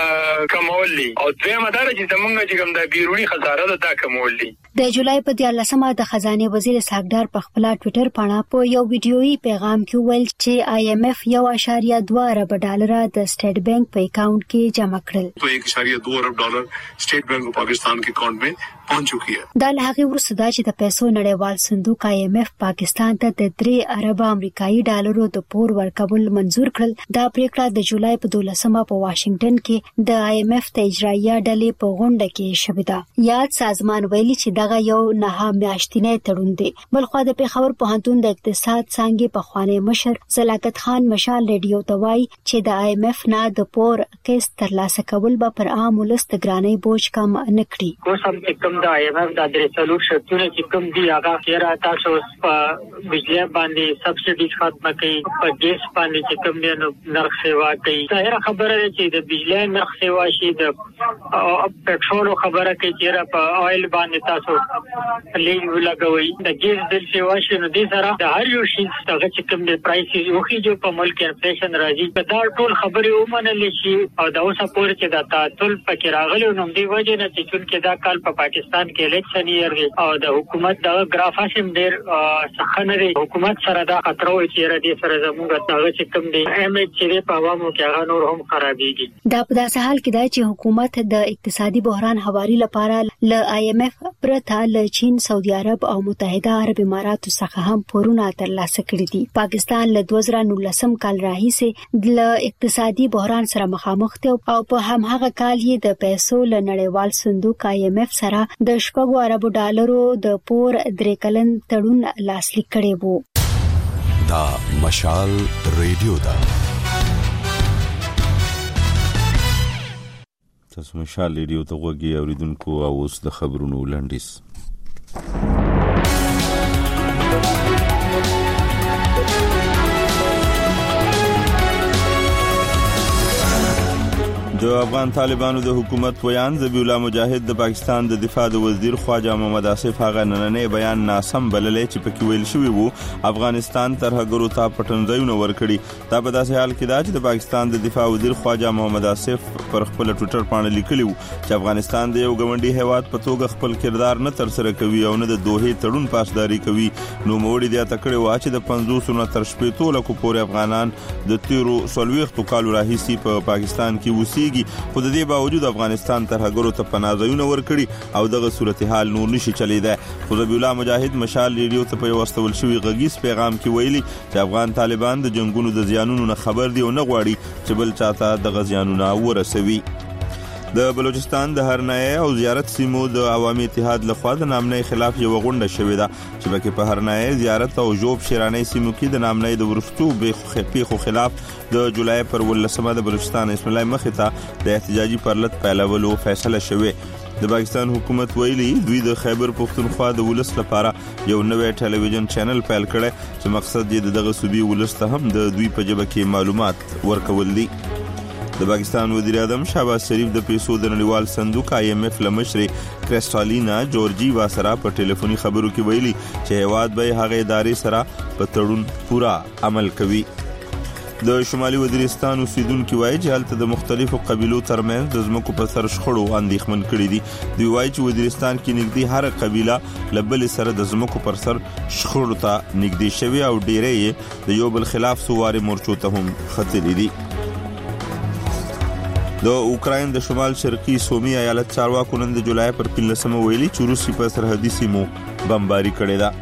دا کمول دي او دوی مدار چې زموږ چې کوم د بیرونی خساره دا کمول دي. د جولای په 14 د خزانه وزیر اسحاق ډار په خپل ټوئیټر باندې په یو ویډیويي پیغام کې ویل چې IMF 1.2 ارب ډالر د سٹیٹ بینک په اکاؤنٹ کې جمع کړل. तो 1.2 अरब dollar state bank of Pakistan के अकाउंट में पहुंच चुकी है. دا له هغه وروسته دا چې د پیسو نړیوال صندوق IMF پاکستان ته د 3 ارب امریکایي ډالرو د پور ورکول منزور کړل. دا پریکړه د جولای په 12 په واشنگټن کې د IMF ته اجرایه ډلې په غونډه کې شوې ده. یاد سازمان ویلي چې دغه یو نه میاشتنی تړون دی. بلخو د پیښور پوهنتون د اقتصاد څانګې په خوانی مشر زلاکت خان مشال ریډیو ته وایي چې د IMF نه د پور قسط ترلاسه کول به پر عام ولس د ګرانۍ بوج کم نه کړي. اوس هم کوم د IMF د درېڅلور شرطونه چې کوم دی هغه کېرا تاسو په بجلی باندې سبسایډي ختمه کړي، په ګیس باندې چې کوم دی نرخ سیوا کوي. ظاهر خبره ده چې د بجلی نرخ سیوا شي، د پټرول خبره کوي چې په آیل باندې تاسو لې لګوي د ګیس بل څه واشي نو دې سره د هر یو شي څنګه چې کوم د پرایس یو خېجو په ملک انفلیشن راځي دا ټول خبرې ومنل شي او دا اوسه پورې چې دا تعطل پکې راغلی نو دې وجه نه چې دا کال په پاکستان کې الیکشن یې دی او د حکومت د ګرافاسم ډېر څخه دی حکومت سره دا خطر وي چې را دي سره زموږ دغه چې کوم دی امیج چې په عوامو کې هغه نور هم خرابېږي دا په داسې حال کې دی چې حکومت د اقتصادي بحران حوالي لپاره ل IMF پرته ل چین سعودي عرب او متحده عرب اماراتو څخه هم پورونه ترلاسه کړي دي پاکستان ل 2019 کال راهیسې د اقتصادي بحران سره مخامخ دی او په همغه کال یې د پیسو ل نړیوال صندوق IMF سره د شپږو اربو ډالرو د پور 3 کلن تړون لاسلیک کړی وو دا مشال ریډیو دا تاسو مشال ریډیو ته وګورئ اوریدونکو او اوس د خبرونو لنډیس د افغان طالبانو د حکومت ویان ذبیح الله مجاهد د پاکستان د دفاع د وزیر خواجه محمد آصف هغه نننې بیان ناسم بللې چې پکې ویل شوی وو افغانستان ترهګرو ته پټنځایونه ورکړي دا په داسې حال کې دا چې د پاکستان د دفاع وزیر خواجه محمد آصف پر خپل ټوئیټر باندې لیکلی وو چې افغانستان د یو ګوندي هیواد په توګه خپل کردار نه تر سره کوي او نه د دوه تړون پاسداري کوي نو موړي د تکړه واچ د 500 نه تر 15 لکو پورې افغانان د تیرو 40 کالو راهیسي په پاکستان کې وسی خو د دې باوجود افغانستان ترهګرو ته پناهځایونه ورکړي او دغه صورتحال نور نشي چلیدای خو ذبیح الله مجاهد مشال ریډیو ته په واستول شوی غږیز پیغام کې ویلي چې افغان طالبان د جنگونو د زیانونو نه خبر دي او نه غواړي چې بل چاته د زیانونو ورسوي د بلوچستان د هرنای او زیارت سیمو د عوامي اتحاد لخوا د نامنۍ خلاف یو غونډه شوې ده چې پکې په هرنای زیارت او جوب شیرانی سیمو کې د نامنۍ د ورستو پیښو خلاف د جولای پر 18 د بلوچستان اسماعیل مخې ته د احتجاجي پرلط پیلولو فیصله شوې د پاکستان حکومت ویلي دوی د خیبر پختونخوا د ولس لپاره یو نوې ټلویزیون چینل پیل کړي چې مقصد یې دغه صوبې ولس ته هم د دوی په جبه کې معلومات ورکول دي د پاکستان وزیر اعظم شهباز شریف د پیسو د نړیوال صندوق IMF لمشري کریسټالینا جورجیوا سره په ټلیفوني خبرو کې ویلي چې هیواد به هغه ادارې سره په تړون پورا عمل کوي د شمالي وزیرستان اوسیدونکو وایي چې هلته د مختلفو قبیلو ترمنځ د ځمکو په سر شخړو اندېښمن کړي دي دوی وایي چې وزیرستان کې نږدې هر قبیله لبل سره د ځمکو پر سر شخړو ته نږدې شوی او ډېرې د یو بل خلاف سوار مورچو ته هم خطرې دي د اوکراین د شمال شرقي سومي ایالت چارواکو نن د جولای پر 15 ویلي چې روسي په سرحدي سیمو بمباري کړې ده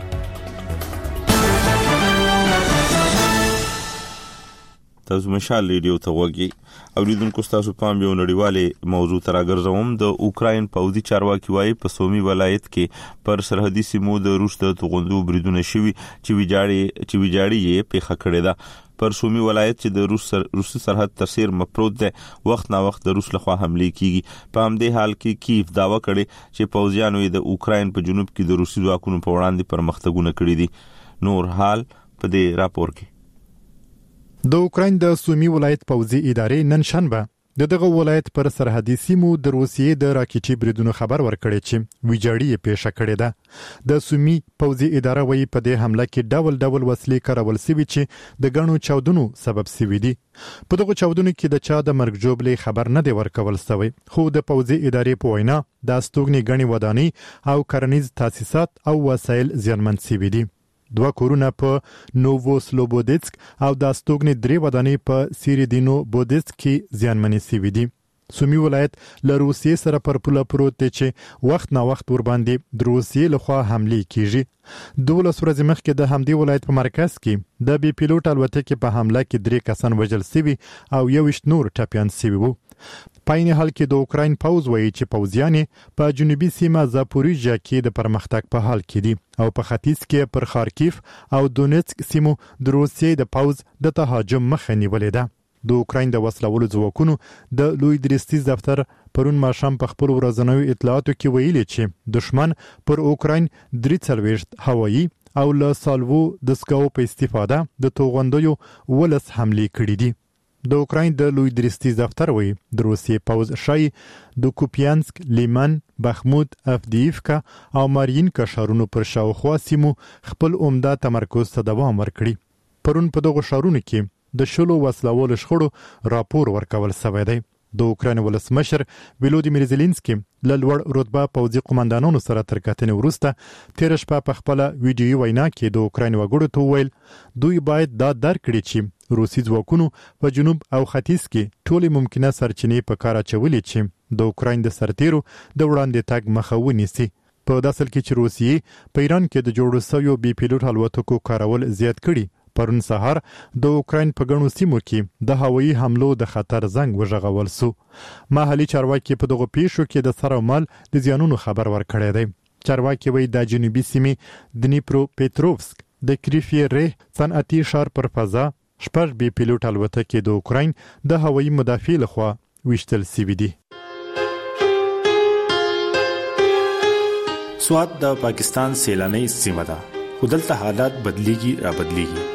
تاسو مشال ریډیو ته وګورئ اوریدونکو تاسو پام یو نړیواله موضوع تر راګرځوم د اوکراین پوځي چارواکي وایي په سومي ولایت کې پر سرحدي سیمو د روس د توغندو بریدونه شوي چې ویجاړي یې پیښه کړې ده پر سومي ولایت چې د روسي سرحد تر سیر مپروت ده وخت نا وخت د روس لخوا حمله کیږي په همدې حال کې کیف داوا کړي چې پوځیانو د اوکراین په جنوب کې د روسي ځواکونو په وړاندې پرمختګونه کړي دي نور حال په دې راپور کې د اوکراین د سومي ولایت پوځي ادارې نن شنبه دغه ولایت پر سرحدي سیمو د روسیې د راکټي بریدونو خبر ورکړی چې ویجاړي پیښه کړې ده د سومي پوځي اداره وایي په دې حمله کې ډول وسلې کارول شوي چې د غنو چاودنو سبب شوي دي په دغه چاودنو کې د چا د مرګ جوړلې خبر نه دی ورکول شوی خو د پوځي ادارې په وینا د استوګنې غني ودانۍ او کرنیز تاسیسات او وسایل زیانمن شوي دي دوه کورونه په نوو سلوبودسک او د استوګنې درې ودانۍ په سیریدینو بودسک کې زیانمنې شوي دي سومي ولایت له روسیې سره پر پوله پروت دی چې وخت نا وخت ورباندې د روسیې لخوا حملې کیږي 12 ورځې مخکې د همدې ولایت په مرکز کې د بي پیلوټ الوتکې په حمله کې 3 کسان وژل شوي او 21 نور ټپیان شوي وو پاینه حال کې د اوکراین پوځ وایي چې پوځیان په جنوبي سیمه زاپوریژیا کې د پرمختګ په حال کې دي او په ختیځ کې پر خارکیف او دونیتسک سیمو د روسیې د پوځ د تهاجم مخه نیولې ده د اوکراین د وسلوالو ځواکونو د لوی درستیز دفتر پرون ماښام په خپل ورځنیو اطلاعاتو کې ویلي چې دشمن پر اوکراین 43 هوایي او له سالوو د سکاو په استفاده د توغندیو ولس حمله کړې دي د اوکراین د لوی درستیز دفتر وایي د روسیې پوز شای د کوپیانسک، لیمن، بخمود، افدیفکا او مارینکا ښارونو پر شاوخوا سیمو خپل عمده تمرکز ته دوام ورکړي. پرون په دغو ښارونو کې د 10 وسلوالو شخړو راپور ورکول شوی دی. د اوکراین ولسمشر ولودیمیر زيلنسکي له لوړ رتبه پوځي قومندانانو سره تر کتنې وروسته تیر شپه په خپل ویډیو وینا کې د اوکراین وګړو ته وویل دوی باید دا درک کړي چې روسي ځواکونو په جنوب او ختیځ کې ټولې ممکنه سرچینې په کار اچولې چې د اوکراین د سرتیرو د وړاندې تګ مخه ونیسي. په داسې حال کې چې روسیې په ایران کې د جوړو شویو بي پیلوټ الوتکو کارول زیات کړي. پرون سهار د اوکراین په ګڼو سیمو کې د هوایي حملو د خطر زنګ وژغول سو. محلي چارواکي په دغه پیښو کې د سر او مال د زیانونو خبر ورکړی دی. چارواکي وایي د جنوبي سیمې دنیپرو پیتروفسک د کریفیری صنعتي ښار پر فضا 6 بي پیلوټ الوتکې د اوکراین د هوایي مدافع لخوا ویشتل شوي دي. سوات د پاکستان سیلاني سیمه ده، خو دلته حالات بدلیږي را بدلیږي.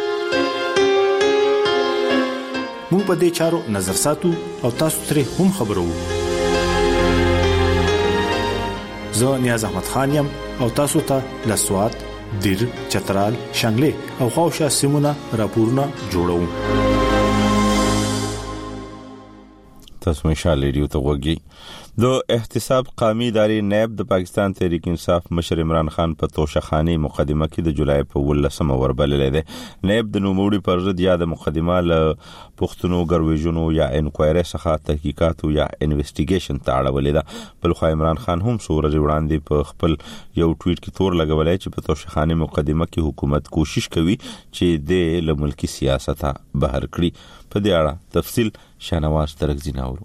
موږ په دې چارو نظر ساتو او تاسو ترې هم خبرو. زه نیاز احمد خان یم او تاسو ته له سوات، دیر، چترال، شانګلې او خواوشا سیمونه راپورونه جوړوم. تاسو مشال ریډیو ته وګورئ. د احتساب قومي ادارې نیب د پاکستان تحریک انصاف مشر عمران خان په توشخاني مقدمه کې د جولای په 18 وربللې ده. نیب د نوموړي پر ضد یا د مقدمه له پښتنو ګرویژنو یا انکوایری څخه تحقیقات یا انویسټیګیشن ته اړولې ده. بل خو عمران خان هم سورج وړاندې په خپل یو ټویټ کې تور لګولای چې په توشخاني مقدمه کې حکومت کوشش کوي چې د ملکی سیاست بهر کړي. په دې اړه تفصیل شانواز ترکزی ناورو.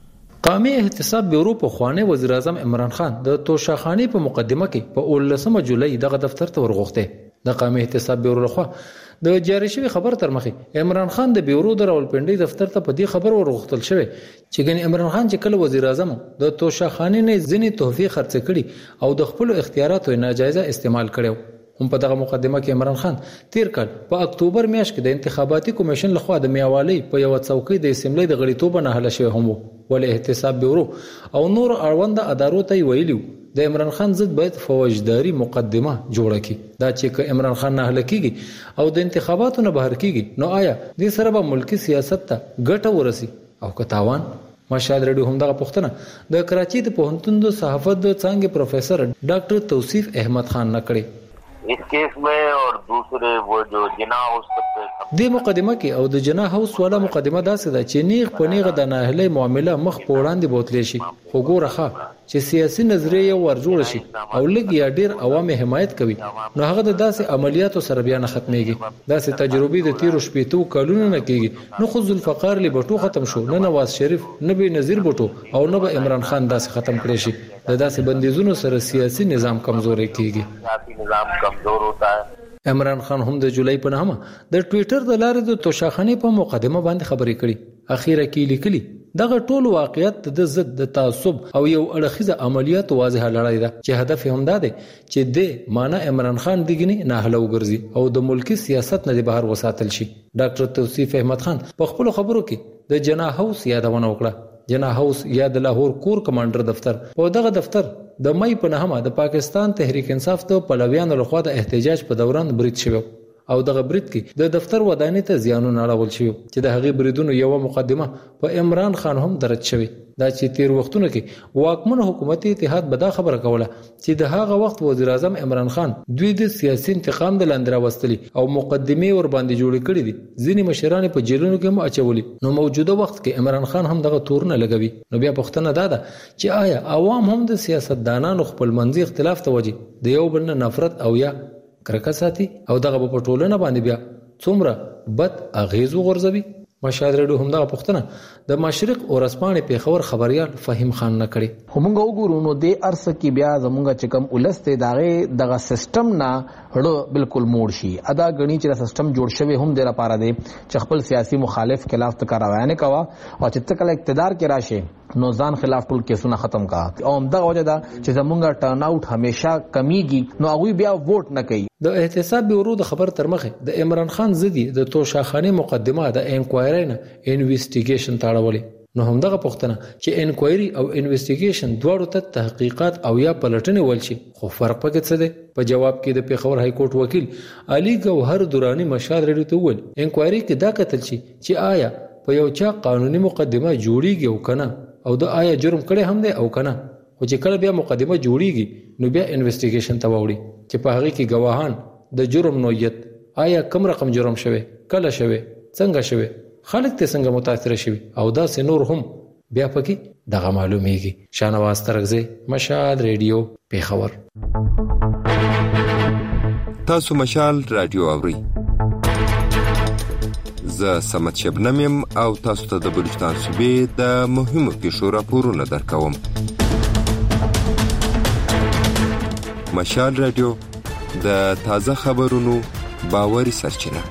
قومي احتساب بیورو په خوانه وزیر اعظم عمران خان د توشخاني په مقدمه کې په 18 جولای دغه دفتر ته ورغوښته. د قومي احتساب بیورو لخوا د جاری شوی خبر تر مخه عمران خان د بیورو د راولپنډي دفتر ته په دې خبر ورغوښتل شوی چې ګنې عمران خان چې کله وزیر اعظم د توشخاني نه ځینې تحفې خرڅ کړي او د خپل اختیاراتو ناجایزه استعمال کړو. هم په دغه مقدمه کې عمران خان تیر کال په اکتوبر میاشت کې د انتخاباتي کمیشن لخوا د میاوالي په یو څوکۍ د اسمبلی د غړیتوب نه حل شوی هم ول احتساب بیورو او نور اړوند ادارو ته ویلو د عمران خان ضد باید فوجداري مقدمه جوړه کړي. دا چې عمران خان نه حل کیږي او د انتخاباتو نه بهر کیږي نو آیا دې سره به ملکی سیاست ته ګټه ورسي او کتاوان. مشال ریډیو هم دغه پوښتنه د کراچي د پوهنتون د صحافت د څانګې پروفیسور ډاکټر توصیف احمد خان نه کړی. اس کیس میں اور دوسرے وہ جو جناح ہاؤس د مقدمه کې او د جناح هاوس والا مقدمه داسې ده چې نیغ په نیغه د ناهلي معامله مخ په وړاندې بوتلی شي. خو ګورخه چې سیاسي نظریه ورجوړ شي او لږ یا ډیر عوام حمایت کوي نو هغه د داسې عملیاتو سره بیا نه ختميږي. داسې تجربې د 13 کالونو نه کیږي. نو خو ذوالفقار لبټو ختم شو، نه نواز شریف، نه به نذیر بټو او نه به عمران خان داسې ختم کړي شي. د داسې بندیزونو سره سیاسي نظام کمزوري کیږي. سیاسي نظام کمزور ہوتا ہے. عمران خان هم د جولای په نامه د ټوئیټر د لارې د توشخاني په مقدمه باندې خبرې کړي. اخیره کې لیکلي دغه ټول واقعیت د ضد د تعصب او یو اړخیزه عملیات واضحه لړۍ ده چې هدف هم دا دی چې د معنا عمران خان دګنی نه هلو ګرځي او د ملکی سیاست نه بهر وساتل شي. ډاکټر توصیف احمد خان په خپل خبرو کې د جناح هاوس یادونه وکړه. جناح هاوس یا د لاهور کور کمانډر دفتر په دغه دفتر د مې په نامه د پاکستان تحریک انصاف ته پلویانو لخوا د احتجاج په دوران برید شوی او دغه برید کې د دفتر ودانۍ ته زیانونه اړول شوی چې د هغې بریدونو یو مقدمه په عمران خان هم درج شوی. دا چې تیر وختونو کې واکمن حکومتي اتحاد به دا خبره کوله چې د هغه وخت وزیر اعظم عمران خان دوی د سیاسي انتقام د لاندې راوستلي او مقدمه ور باندې جوړ کړي دي. ځینې مشران په جیلونو کې هم اچولي. نو موجوده وخت کې عمران خان هم دغه تورونه لګوي. نو بیا پوښتنه دا ده چې آیا عوام هم د سیاستدانانو خپل منځي اختلاف ته وجي د یو بل نه نفرت او یا کرکه ساتي او دغه په ټولنه باندې بیا څومره بد اغیز وغورځوي. مشال ریډیو هم دا پوښتنه د مشرق اورسپانې پیښور خبريال فهیم خان نه کړي. همغه وګورو نو د ارس کې بیا زمونږه چکم ولسته دغه سیستم نه هړو بالکل موړ شي. ادا غنی چې سیستم جوړ شوی هم د لپاره دی چې خپل سیاسي مخالف خلاف تکراوانه کوا او چې تکل اقتدار کې راشه نو ځان خلاف ټول کیسونه ختم کا او همدا وجه دا چې زمونږه ټرن اوټ همیشه کمیږي نو هغه بیا ووټ نه کوي. د احتساب بیورو د خبر تر مخه د عمران خان زدي د توشاخانه مقدمه د انکوایری نه انویسټیګیشن تاړولې. نو همدغه پوښتنه چې انکوایری او انویسټیګیشن دواړو ته تحقیقات او یا پلټنې ولشي، خو فرق پکې څه دی؟ په جواب کې د پیښور های کورټ وکیل علي ګوهر دورانی مشال رډیو ته وویل انکوایری کې دا کتل شي چې آیا په یو چا قانوني مقدمه جوړیږي او کنه، او د آیا جرم کړي هم دی او کنه. خو چې کله بیا مقدمه جوړیږي نو بیا انویسټیګیشن ته وړي چې په هغه کې گواهان د جرم نوعیت، آیا کوم رقم جرم شوی، کله شوی، څنګه شوی، خلک ته څنګه متاثر شوی، او دا سه نور هم بیا پکې دغه معلومیږي. شانواز ترغزی، مشال ریډیو، پیښور. تاسو مشال رادیو اورئ. زه سمت شبنم یم او تاسو ته د بلوچستان صوبې د مهمو پیښو راپورونه درکوم. مشال رادیو د تازه خبرونو باوري سرچینه.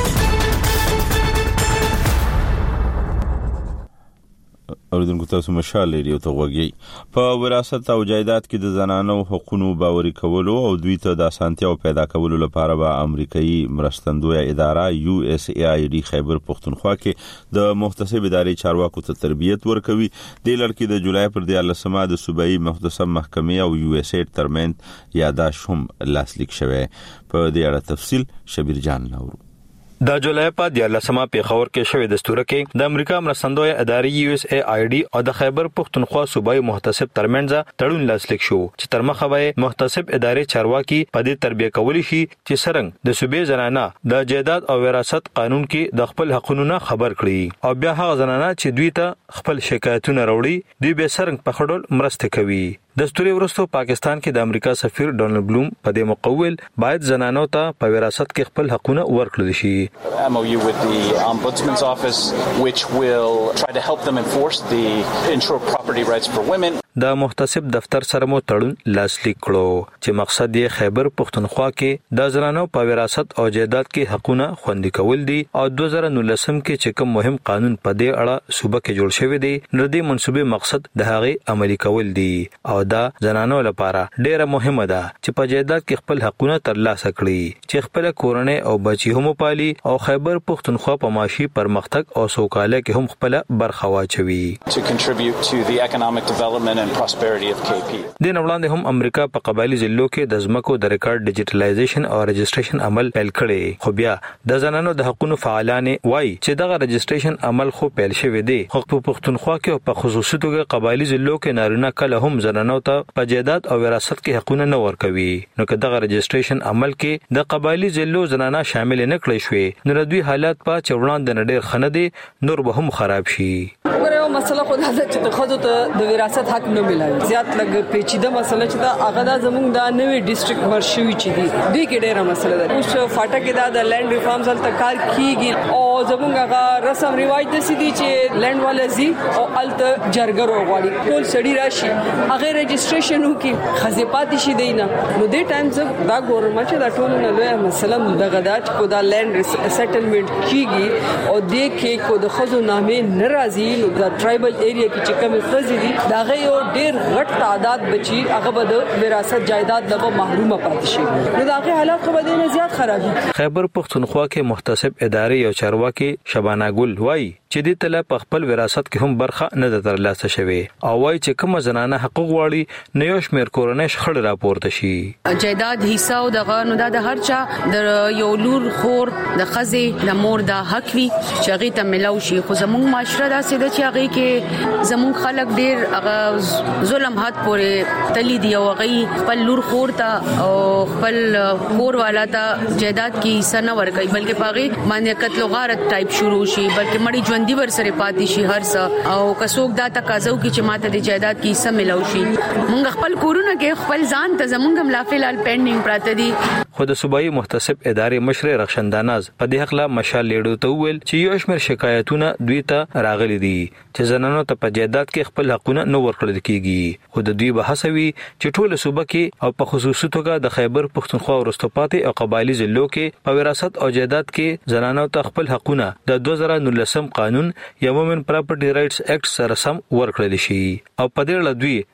اوریدونکو تاسو مشال ریډیو ته غوږی. په وراثت او جایداد کې د زنانو حقوقو باوري کولو او دوی ته د اسانتیاو پیدا کولو لپاره به امریکایي مرستندویه اداره USAID خیبر پختونخوا کې د محتسب ادارې چارواکو ته تربیت ورکوي. د لړکې د جولای پر 13 د صوبایي محتسب محکمې او USAID ترمنځ یاداش هم لاسلیک شوه. په دې اړه تفصیل شبیر جان نورو. د جولای په 13 پیښور کې شوې دستور کې د امریکا مرستندویه ادارې USAID او د خیبر پختونخوا صوبایي محتسب ترمنځ تړون لاسلیک شو چې تر مخه به محتسب ادارې چارواکي په دې تربیه کولی شي چې څنګه د صوبې زنانه د جایداد او وراثت قانون کې د خپل حقوقو خبر کړي، او بیا هغه زنانه چې دوی ته خپل شکایتونه راوړي دوی به څنګه په خړول مرسته کوي. دستوري ورستو پاکستان کې د امریکا سفیر ډونالد بلوم په دې مقول باید زنانو ته په وراثت کې خپل حقوقونه ورکړل شي. MOU with the Ombudsman's office which will try to help them enforce the ensure property rights for women. د محتسب دفتر سره مو تړون لاسلیک کړو چې مقصد یې خیبر پختونخوا کې د زنانو په وراثت او جایداد کې حقوقونه خوندي کول دي، او 2019 کې چې کوم مهم قانون په دې اړه صوبه کې جوړ شوی دی نو د منسوبې مقصد د هغه عملي کول دي، او دا زنانو لپاره ډیره مهمه ده چې په جایداد کې خپل حقوقونه ترلاسه کړي چې خپل کورنۍ او بچي هم پالي او خیبر پختونخوا په معاشي پرمختګ او سوکالۍ کې هم خپل برخه واچوي. To contribute to the economic development and prosperity of KP. د نوړاندې هم امریکا په قبایلی ضلعو کې د ځمکو د ریکارډ ډیجیټلایزیشن او رجسټریشن عمل پیل کړي، خو بیا د زنانو د حقوقو فعالان وایي چې دغه رجسټریشن عمل خو پیل شوی دی، خو په پختونخوا کې او په خصوصي توګه قبایلی ضلعو کې نارینه کله هم زنانو ته په جایداد او وراثت کې حقوقونه نه ورکوي. نو که دغه رجسټریشن عمل کې د قبایلی ضلعو زنانه شامل نه کړي شوي نو دوی حالات په چوړان د نډیر خنه دي نور به هم خراب شي. ورو مسله خو دا چې د خود ته د وراثت حق نه ملایي، زیات لګ پیچیده مسله چې دا هغه د زمونږ د نوې ډیسټریکټ مرشوي چې دی دوی کې ډیره مسله ده. اوس فاټه کې دا د لند ریفارمز هلته کار کیږي او زمونږ هغه رسم رواج د سې دي چې لند والا زی او الته جرګرو غواړي ټول سړی راشي هغه رجسټریشن وکي خزيپات شي دینه نو دې ټایم زه دا ګورم چې دا ټول نه لوی مسله دغه دا چې کو دا لند سیټلمنٹ کیږي او دې کې کو د خزو نامې ناراضي نو دا ټرایبل ایریا کې چې کوم خزي دي دا یو ډېر غټ تعداد بچي هغه به د وراثت جایداد دغه محرومه پاتې شي نو دا هغه حالات خو به نه زیات خرابي. خیبر پختونخوا کې محتسب ادارې او چارواکي شبانه ګل وایي چې د تل په خپل وراثت کې هم برخه نه ده ترلاسه شوی، او وایي چې کوم زنانه حقوق غواړي نه یو شمېر کورنۍ شخړ راپورته شي. جایداد حصہ او دغه نو دا د هر چا د یو لور خور د خزي د مور د حق وی چې هغه ته ملو شي، خو زموږ معاشره دا سده چې هغه کې زموږ خلک ډیر هغه ظلم حد پورې تلی دی او هغه خپل لور خور ته او خپل خور والا ته جایداد کې حصہ نه ورکوي بلکې پاغي باندې قتل او غارت ټایپ شروع شي بلکې مړی ژوندۍ ور سره پاتې شي هر څه او کڅوګ دا تقاضو کې چې ماته د جایداد کې حصہ ملو شي. موږ خپل کورونه کې خپل ځان ته زموږ ملافلال پینډینګ پراته دي. خو د صوبایي محتسب ادارې مشر رخشنداناز په دې حق لا مشال لیډو ته ویل چې یو شمېر شکایتونه دوی ته راغلي دي چې زنانو ته په جایداد کې خپل حقونه نه ورکړل کیږي، خو د دوی بحثوي چې ټول صوبه کې او په خصوصي توګه د خیبر پختونخوا او رستوپاتې او قبایلی ضلعو کې په وراثت او جایداد کې زنانو ته خپل حقونه د 2019 قانون یا وومن پراپرټي رائټس ایکټ سره سم ورکړل شي، او په دې اړه دوی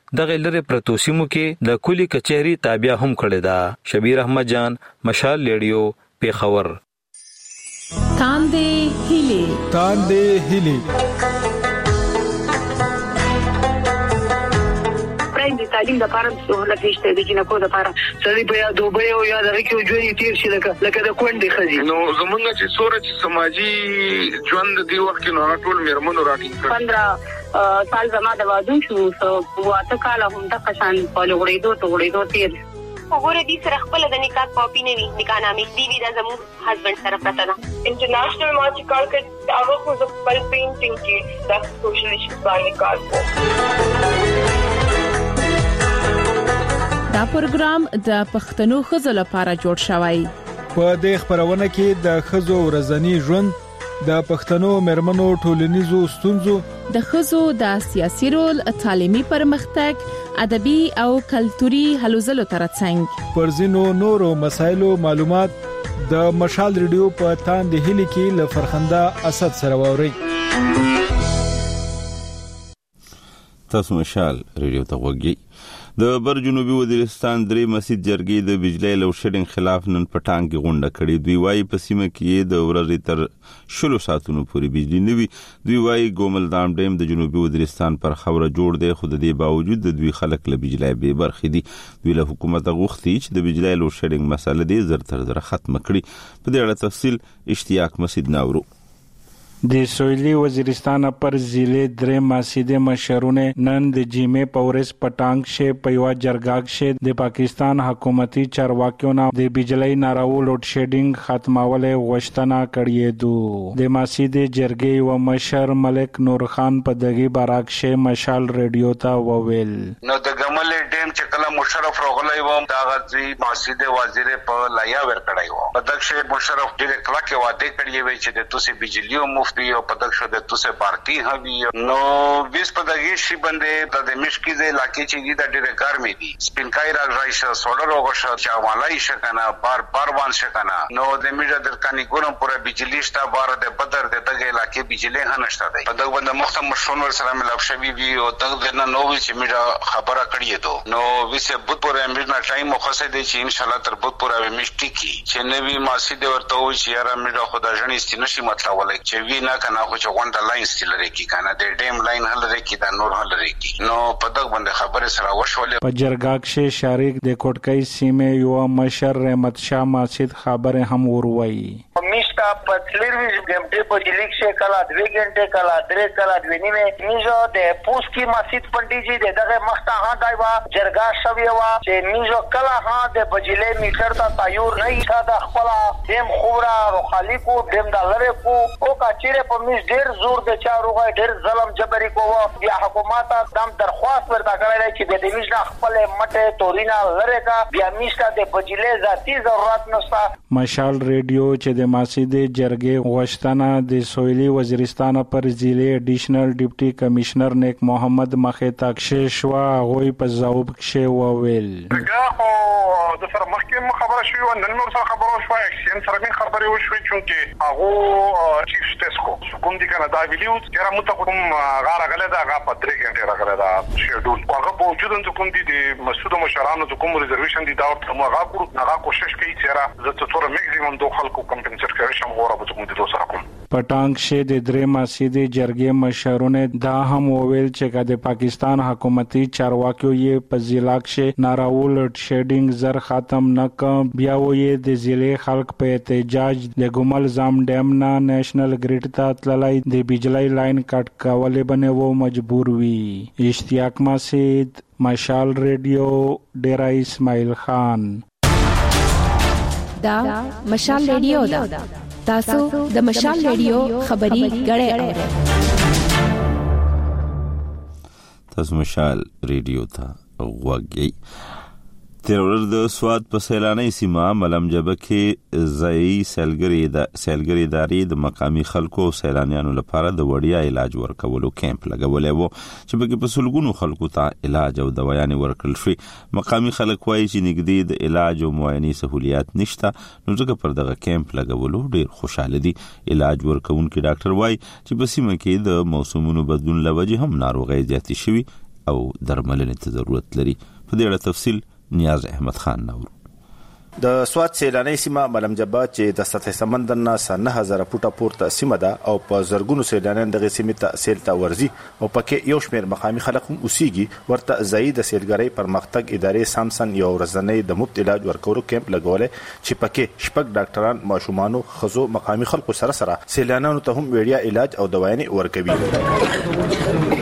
د غلره پروتوسیمو کې د کلی کچهری تابع هم کړی دا. شبیر احمد جان، مشال ریډیو، پیښور. تاندې هیلي د تعلیم د لپاره سہولت نشته د جنکو د لپاره سړي په یا دوبه او یا د کې ژوند تیر شي لکه د کونډې خزي. نو زمونږ چې سورج سماجی ژوند دی وخت نو ټول میرمنو راټینګ 15 سال زما د واده شو واته کال هم د قشان په لوړېدو تیر وګوره دې سره خپل د نکاح کاپی نه وي، نکاح نامې دی دا زمو هسبند سره پراته ده. انټرنیشنل ما چې کار کړ هغه خو د خپل پینټینګ کې د سوشل ایشوز باندې کار کوي. دا پروګرام د پښتنو خزو لپاره جوړ شوی. په دې خبرونه کې د خزو ورځنی ژوند، د پښتنو مرمنو ټولنیزو ستونزو، د خزو د سیاسي رول، تعلیمي پرمختګ، ادبي او کلتوري هلو ځلو ترڅنګ پر ځینو نورو مسایلو معلومات د مشال ریډیو په تاندې هیلي کې له فرخنده اسد سره ووري. تاسو مشال ریډیو ته وګورئ. د بر جنوبي وزیرستان درې مسجد جرګې د بجلی لوډ شیډینګ خلاف نن پټانګ کې غونډه کړې. دوی وايي په سیمه کې د ورځې تر 16 ساعتونو پورې بجلی نه وي. دوی وايي ګوملدام ډیم د جنوبي وزیرستان پر خوره جوړ دی، خو د دې باوجود د دوی خلک له بجلی بې برخې دي. دوی له حکومت غوښتي چې د بجلی لوډ شیډینګ مسله دې زر تر زر ختم کړي. په دې اړه تفصیل اشتیاق مسجد ناورو. د سویلي وزیرستان پر ضلع درې مسجد مشرونه نن د جمعې په ورځ پټانګ شه په یو جرګه شه د پاکستان حکومتي چارواکیو نه د بجلی ناراو لوډ شیډینګ ختمولې غوښتنه کړې ده. د مسجد جرګې و مشر ملک نور خان په دغه بارک شه مشال ریډیو ته وویل. نو د ګمل ډیم چې کله مشرف راغلی و دا غزي مسجد وزیر په لایا ور کړی و. په دغه مشرف ډېر کله کې وعده کړی وی چې د توسي بجلی او او په دغه شو د توسه پارټي هوي نو بیس په دغه شی باندې د مشکیزه علاقې چې د ډېر ګرمي دي سپینکای راځي سولر وګشه چې مالای شکنه بار وان شکنه نو د میډه د کانی ګورم پورا بجلی شته بار د بدر د دغه علاقې بجلی هنشته دی په دغه باندې مختم مشون ور سره ملاب شوی وی او دغه نه نو چې میډه خبره کړی ته نو وسه بوت پورا میډه ټایم مخصص دی چې ان شاء الله تر بوت پورا مشکی کی چې نوی ماسي د ورته و چې یاره میډه خدا ژنې ستنشي مطلب ولای چې وی نه کنه خو چې غونډه لاین ستل لري کی کنه د ډیم لاین هل لري کی دا نور هل لري کی نو په دغه باندې خبره سره وشولې په جرګاک شه شارک د کوټکای سیمه یو مشر رحمت شاه ماسید خبره هم وروي میشتا پتلری ګمټه په لیک شه کلا 2 غنټه کلا 3 کلا 2 نیمه میزو د پوس کی مسجد پنډي جی دغه مخته ها دایوا جرګا شوی وا چې میزو کلا ها د بجلی میټر ته تایور نه ایښه د خپل دیم خورا رو خالقو دیم د لری کو او کا چیرې په میز ډیر زور د چاروغه ډیر ظلم جبري کوو بیا حکومت دم درخواست ورته کړی چې د دې میز خپل مټه تورینا لری کا بیا میشته د بجلی ذاتی ضرورت نشته مشال ریډیو چې د مسجد جرګې غوښتنه د سویلي وزیرستان پر ضلع اډیشنل ډیپټي کمشنر نیک محمد مخه تاکشه شو غوي په ځواب کې وویل د سره مخکې خبره شوې و نن نور سره خبره شوې اکسین سره من خبرې وشوې چې هغه چیف سټیسکو کوم دي کنه دا ویډیوز کړه متقوم غاره غله دا غا په 3 غنټه راغله دا شیډول هغه په وجود د کوم دي د مسعود مشرانو د کوم ریزرویشن دي دا ورته هغه کړو هغه کوشش کوي چې را زه څوره میکسیمم دوه خلکو کمپنسیټ کوي شم غوړه به کوم دي دوه سره کوم پټانګ شه د درې مسجد جرګې مشرونه دا هم وویل چې د پاکستان حکومتي چارواکیو یې په ضلع کې ناراول شیډینګ زر ختم نکم بیا وې د ضلع خلک په احتجاج د ګمل زام ډیم نه نېشنل ګریډ ته تللای د بجلی لاین کټ کولې باندې وو مجبور وي اشتیاق مسجد مشال ریډیو ډیرا اسماعیل خان دا مشال ریډیو دا تاسو د مشال ریډیو خبري غړې اورئ تاسو مشال ریډیو ته وګورئ تیرور د سواد په سیلاني سیمه ملمجبه کې ځای سیلګری ادارې د مقامی خلکو او سیلانیانو لپاره د وړیا علاج ورکولو کیمپ لګولې وو چې په کې په سلګونو خلکو ته علاج او دوايانې ورکړل شي. مقامی خلک وایي چې نږدې د علاج او معاینې سہولیات نشته نو ځکه پر دغه کیمپ لګولو ډیر خوشاله دي. علاج ورکونکي ډاکټر وایي چې په سیمه کې د موسمونو بدلون لوجه هم ناروغي زیاتې شوي او درملنې ته ضرورت لري. په دې اړه تفصیل نیاز احمد خان نور. د سوات سیلاني سیمه ملم جبا چې د سطح سمندر نه 9000 فوټه پورته سیمه ده او په زرګونو سیلانیان دغه سیمه ته سیل ته ورځي او پکې یو شمېر مقامي خلک هم اوسېږي. ورته ځای د سیلګرۍ پرمختګ ادارې سامسن یو ورځنی د مفت علاج ورکولو کیمپ لګولې چې پکې شپږ ډاکټران ماشومانو خزو مقامي خلکو سره سیلانیانو ته هم وړیا علاج او دوايانې ورکوي.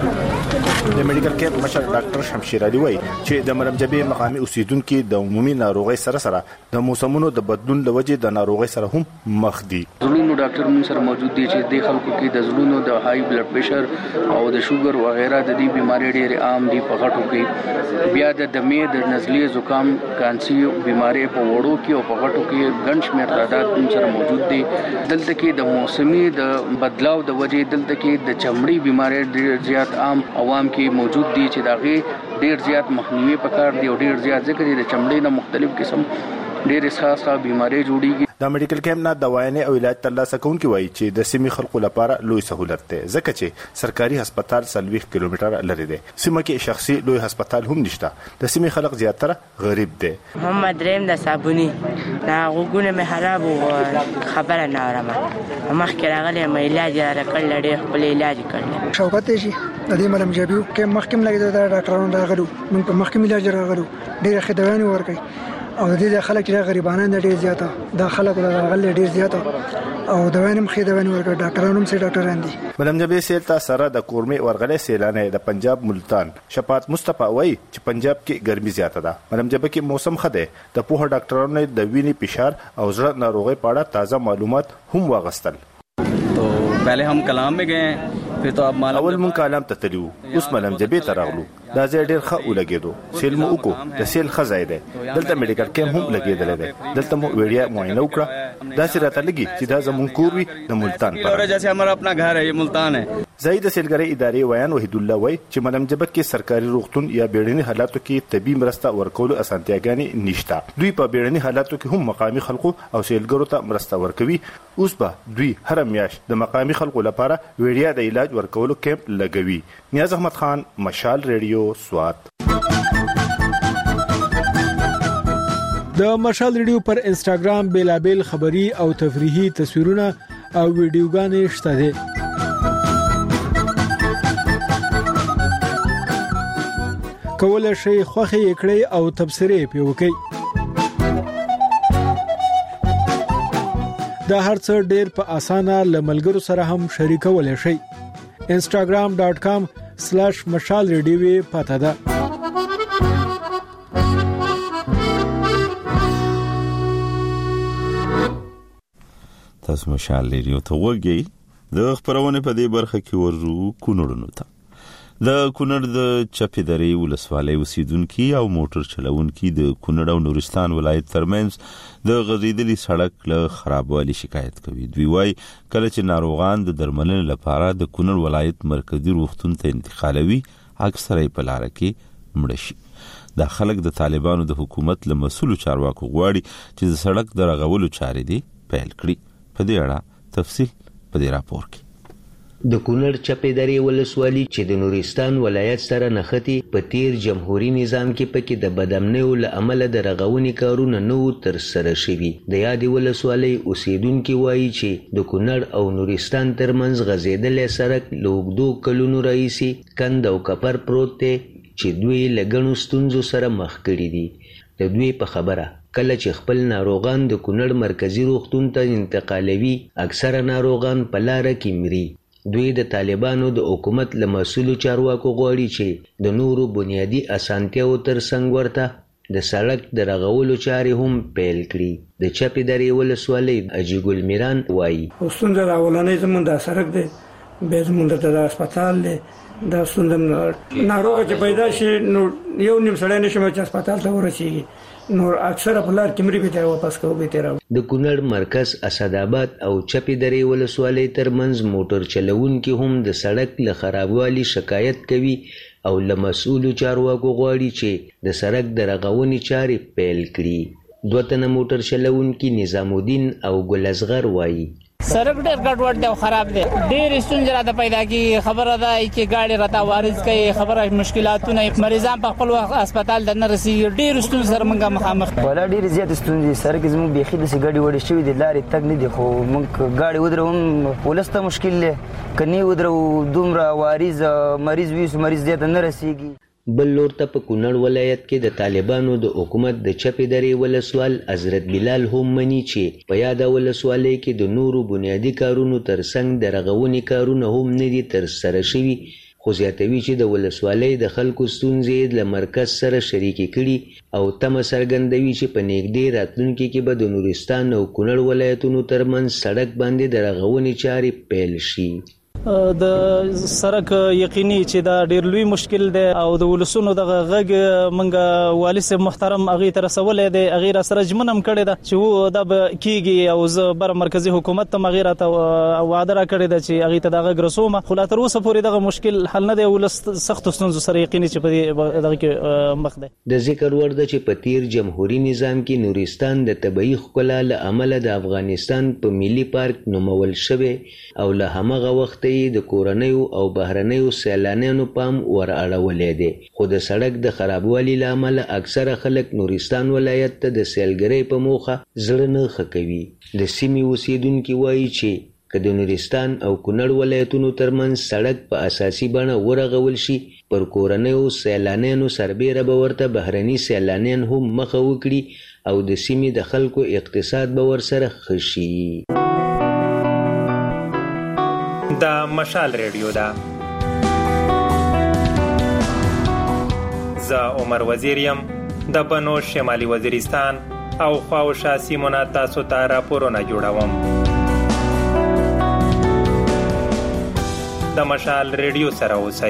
د میډیکل کیمپ مشر ډاکټر شمشیر علي وایي چې د ملم جبې مقامي اوسیدونکو د عمومي ناروغي سره د موسمونو د بدلون د وجې د ناروغي سره هم مخ دي. زړونو ډاکټر مون سره موجود دي چې د خلکو کې د زړونو د هاي بلډ پریشر او د شوګر وغیرہ د دې بيمارۍ ډېر عام دي په غټو کې. بیا د دمې د نزلې زکام کانسي بيمارۍ په وړو کې او په غټو کې ګڼ شمېر تعداد مون سره موجود دي. دلته کې د موسمي د بدلاو د وجې دلته کې د چمړي بيمارۍ ډېر زیات عام عوام کې موجود دي چې داغه ډیر زیات مخنیوي پکار دی او ډیر زیات ذکر د چمړې نه مختلف قسم ډیر خاصه بيمارۍ جوړیږي. د میډیکل کیمپ نه دوايانې او علاج ترلاسه کوونکي وایي چې د سیمې خلکو لپاره لوی سہولت ده ځکه چې سرکاري هسپتال 30 کیلومتر لري دی. سیمه کې شخصي لوی هسپتال هم نشته. د سیمې خلک زیاتره غریب دي. محمد رحیم د صابونی نا غوګونه مې خراب او خبره نه اورم. مخکې راغلی مې علاج راکړل ډېر خپل علاج کړل. شوکت شي د دې ملم جبیو کې مخکې لګیدو د ډاکټرانو راغلو موږ په مخکې علاج راغلو ډېر خدمات ورکړي او د دې خلک چې غریبانه نه ډېر زیاته د خلکو راغلي ډېر زیاته او دوانم خدمات ورکړي ډاکټرانو هم سي ډاکټران دي. ملم جبې سیلتا سره د کورمې ورغلې سیلانه د پنجاب ملتان شفاعت مصطفی وایي چې پنجاب کې ګرمي زیاته ده. ملم جبې کې موسم خده د پوهه ډاکټرانو د وینې فشار او زړه ناروغي په اړه تازه معلومات هم واغستل. تو پہلے ہم کلام میں گئے پھر تو اب اول مون کلام ته تلو اوس ملم جبې ته راغلو. دا ځای ډېر ښه ولګېدو. سیل مو وکړو د سیل ښه ځای دی. دلته میډیکل کیمپ هم لګېدلی دی. دلته مو وړیا معاینه وکړه. داسې راته لګي چې دا زموږ کور وي د ملتان په جیسے ہمارا اپنا گھر ہے یہ ملتان ہے. ځای د سیلګرۍ ادارې ویان وحید الله وایي چې ملم جبې کې سرکاري روغتون یا بیړني حالاتو کې طبي مرسته ورکولو اسانتیاګانې نشته. دوی په بیړني حالاتو کې هم مقامي خلکو او سیلګرو ته مرسته ورکوي. اوس به دوی هر میاشت د مقامي خلکو لپاره وړیا د علاج ورکولو کیمپ لګوي. نیاز احمد خان، مشال ریډیو، سوات. د مشال ریډیو پر انستګرام بیلابل خبری او تفریحي تصویرونه او ویډیوګانې شته دي. کولای شئ خوښي کړئ او تبصرې پې وکړئ. دا هرڅه ډېر په اسانه لملګرو سره هم شریکولای شئ. instagram.com/mashalradio پته ده. تاسو مشال ریډیو ته وګورئ. د خبرونه په دې برخه کې ورزو کونړونو ته. د کونړ د چپیدری ولسوالۍ اوسیدونکو او موټر چلوونکو د کونړ او نورستان ولایت ترمنځ د غزیدلی سړک له خرابوالي شکایت کوي. دوی وايي کله چې ناروغان د درملنې لپاره د کونړ ولایت مرکزی روغتون ته انتقالوي اکثره په لار کې مړ شي. د خلک د طالبانو د حکومت له مسؤلو چارواکو غواړي چې د سړک د رغولو چارې دي پیل کړي. په دې اړه تفصیل په دې راپور کې. د کونړ چپیدری ولسوالۍ چې د نورستان ولایت سره نښتي په تیر جمهوریت نظام کې پکې د بدامنیو له امله د رغونې کارونه نو تر سره شوي. د یادې ولسوالۍ اوسیدونکو وایي چې د کونړ او نورستان ترمنځ غځېدلی سړک له اوږدو کلونو راهیسې کند او کپر پروت دی چې دوی له ګڼو ستونزو سره مخ کړي دي. د دوی په خبره کله چې خپل ناروغان د کونړ مرکزی روغتون ته انتقالوي اکثره ناروغان په لاره کې مري. دوی د طالبانو د حکومت له مسؤلو چارواکو غواړي چې د نورو بنیادی اسانتیاو تر څنګ ورته د سړک د رغولو چارې هم پیل کړي. د چپیدری ولسوالۍ اجیګل میران وایي ستونزه د اولنۍ زموږ د سړک دی، بیا زموږ د هسپتال دی. دا ستونزه ناروغ چې پیدا شي نو یو نیم سړی نشي چې هسپتال ته ورسیږي، نور اکثره په لار کې مړي به ته واپس کوو به تیرا. د کونړ مرکز اسداباد او چپیدری ولسوالۍ ترمنځ موټر چلوونکي هم د سړک له خرابوالي شکایت کوي او له مسؤلو چارواکو غواړي چې د سړک د رغونې چارې پیل کړي. دوه تنه موټر چلوونکي نظام الدین او ګل اصغر وایي سړک ډېر ګډوډ دی او خراب دی. ډېر ستونزې راته پیدا کیږي. خبره ده چې ګاډي راته وارد کوي، خبره مشکلاتونه، مریضان په خپل وخت هسپتال ته نه رسېږي. ډېر ستونزې سره موږ مخامخ ولا ډېر زیات ستونزې سره کې زموږ بيخي د ګاډي وړي شوی د لارې تک نه دی، خو موږ ګاډي ودرو ولسته مشکل دی، کني ودرو دومره واریز مریض ویس مریض زیات نه رسېږي. بل لور ته په کونړ ولایت کې د طالبانو د حکومت د چپې درې ولسوال حضرت بلال هم مني چې په یاده ولسوالۍ کې د نورو بنیادي کارونو ترڅنګ د رغونې کارونه هم نه دي ترسره شوي، خو زیاتوي چې د ولسوالۍ د خلکو ستونزې له مرکز سره شریکې کړي او تمه څرګندوي چې په نږدې راتلونکي کې به د نورستان او کونړ ولایتونو ترمنځ سړک باندې د رغونې چارې پیل شي. د سرک یقیني چې دا ډیر لوی مشکل دی او د ولسونو د غږ منګه والي صاحب محترم اغه تر سوالې دی اغه سره جمنم کړی دا چې دا به کیږي او زه بر مرکزی حکومت ته مغیره ته وعده را کړی دا چې اغه ته د غږ رسومه خو لا تر اوسه پورې دغه مشکل حل نه دی ولس سخت ستونزو سره یقیني چې په دغه کې مخ دی. د ذکر ور ده چې په تیر جمهوریت نظام کې نورستان د طبيعي ښکلا له امله د افغانستان په ملي پارک نومول شوی او له همغه وخت د کورنیو او بهرنیو سیلانیانو پام ور اړولې دي، خو د سړک د خرابوالي لامل اکثره خلک نورستان ولایت ته د سیلګرۍ په موخه زړه نه ښه کوي. د سیمې اوسیدونکي وایي چې که د نورستان او کونړ ولایتونو ترمنځ سړک په اساسي بڼه ورغول شي، پر کورنیو سیلانیانو سربیره به ورته بهرني سیلانیان هم مخه وکړي او د سیمې د خلکو اقتصاد به ورسره ښه شي. دا مشال ریډیو ده. زه عمر وزیر یم د بنو شمالي وزیرستان او خواوشا سیمونه تاسو ته راپورونه جوړوم. د مشال ریډیو سره اوسئ.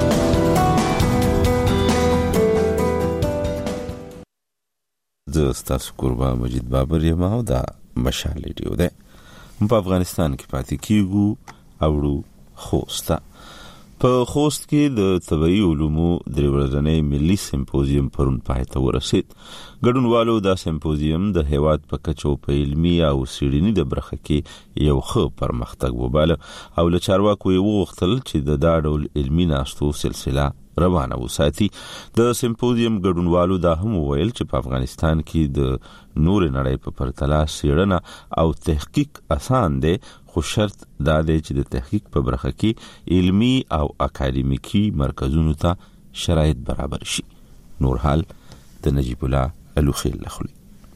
زه ستاسو قربان مجید بابر یم او دا مشال ریډیو ده. په افغانستان کې پاتې کیږو اوړو خوست په خوست کې د طبي علومو درې ورځنی ملي سمپوزیم پرون پای ته ورسید. ګډونوالو دا سمپوزیم د هیواد په کچو په علمي او څېړنې د برخه کې یو ښه پرمختګ وباله او له چارواکو یې وغوښتل چې د دا ډول علمي ناستو سلسله روانه وساتي. د سمپوزیم ګډونوالو دا هم وویل چې په افغانستان کې د نور نړۍ په پرتله څېړنه او تحقیق آسان دی، خو شرط دا دی چې د تحقیق په برخه کې علمی او اکاډمیکي مرکزونو ته شرایط برابر شي. نور حال د نجیب الله الوخیل لخوا.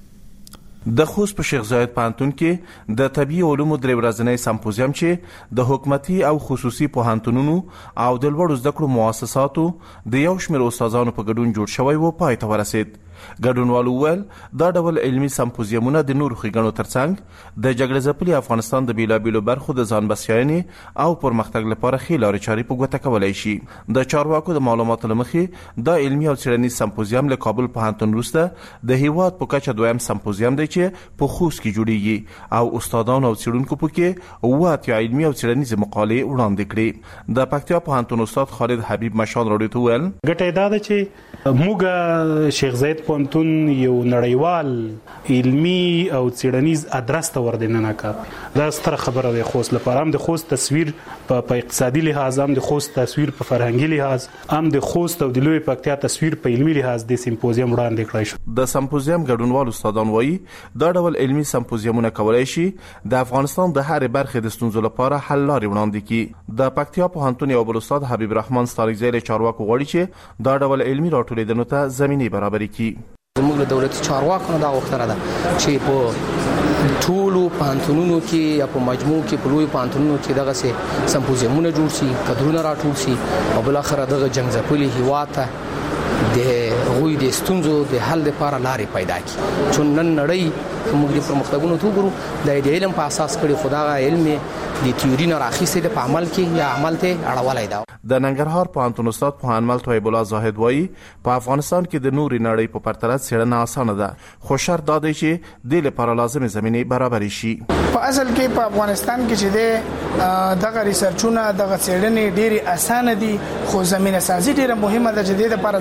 د خوست په شیخ زاید پوهنتون کې د طبي علومو درې ورځنی سمپوزیم چې د حکومتي او خصوصي پوهنتونونو او د لوړو زده کړو مؤسساتو د یو شمېر استادانو په ګډون جوړ شوی و پای ته ورسید. ګډونوالو ویل دا ډول علمي سمپوزیمونه د نورو ښېګڼو ترڅنګ د جګړې ځپلي افغانستان د بیلابیلو برخو د ځان بسیاینې او پرمختګ لپاره ښې لارې چارې په ګوته کولی شي. د چارواکو د معلوماتو له مخې دا علمي او څېړنیز سمپوزیم له کابل پوهنتون وروسته د هیواد په کچه دویم سمپوزیم دی چې په خوست کې جوړیږي او استادانو او څېړونکو پکې 7 علمي او څېړنیزې مقالې وړاندې کړي. د پکتیا پوهنتون استاد خالد حبیب مشال راډیو ته ویل ګټه دا ده چې موږ شیخ زاید پوهنتون یو نړیوال علمی او څېړنیز ادرس ته وردننه کړ. دا ستره خبره ده خوست لپاره، هم د خوست تصویر په اقتصادي لحاظ، هم د خوست تصویر په فرهنګي لحاظ، هم د خوست او د لوی پکتیا تصویر په علمي لحاظ د سمپوزیم وړاندې کړی شو. د سمپوزیم ګډونوال استادان وایي دا ډول علمي سمپوزیمونه کولای شي د افغانستان د هر برخې د ستونزو لپاره حل لارې وړاندې کړي. د پکتیا پوهنتون یو بل استاد حبیب رحمان ستانکزی له چارواکو غواړي چې دا ډول علمي راټولېدنو ته زمینه برابرې کړي. زموږ له دولتي چارواکو نه دا غوښتنه ده چې په ټولو پوهنتونونو کې یا په مجموع کې په لوی پوهنتونونو کې دغه سمپوزیمونه جوړ شي، کدرونه راټول شي او بل اخر دغه جنگ ځپلي هیواد ته د غوی د ستونزو د حل لپاره لارې پیدا کړي. چون نن نړۍ موږ د پرمختګونو ته وګورو د علم په اساس کړي، خو دا علم د تیوري نه راخیستې ده په عمل کې یا عمل ته اړولای ده. د ننګرهار پوهنتون استاد پوهنمل طیب الله زاهد وایي په افغانستان کې د نورې نړۍ په پرتله څېړنه اسانه ده، خو شرط دا دی چې د لپاره لازمې زمینې برابرې شي. په اصل کې په افغانستان کې چې ده دغه ریسرچونه دغه څېړنې ډېرې اسانه دي، خو زمینه سازي ډېره مهمه ده چې د لپاره زمینه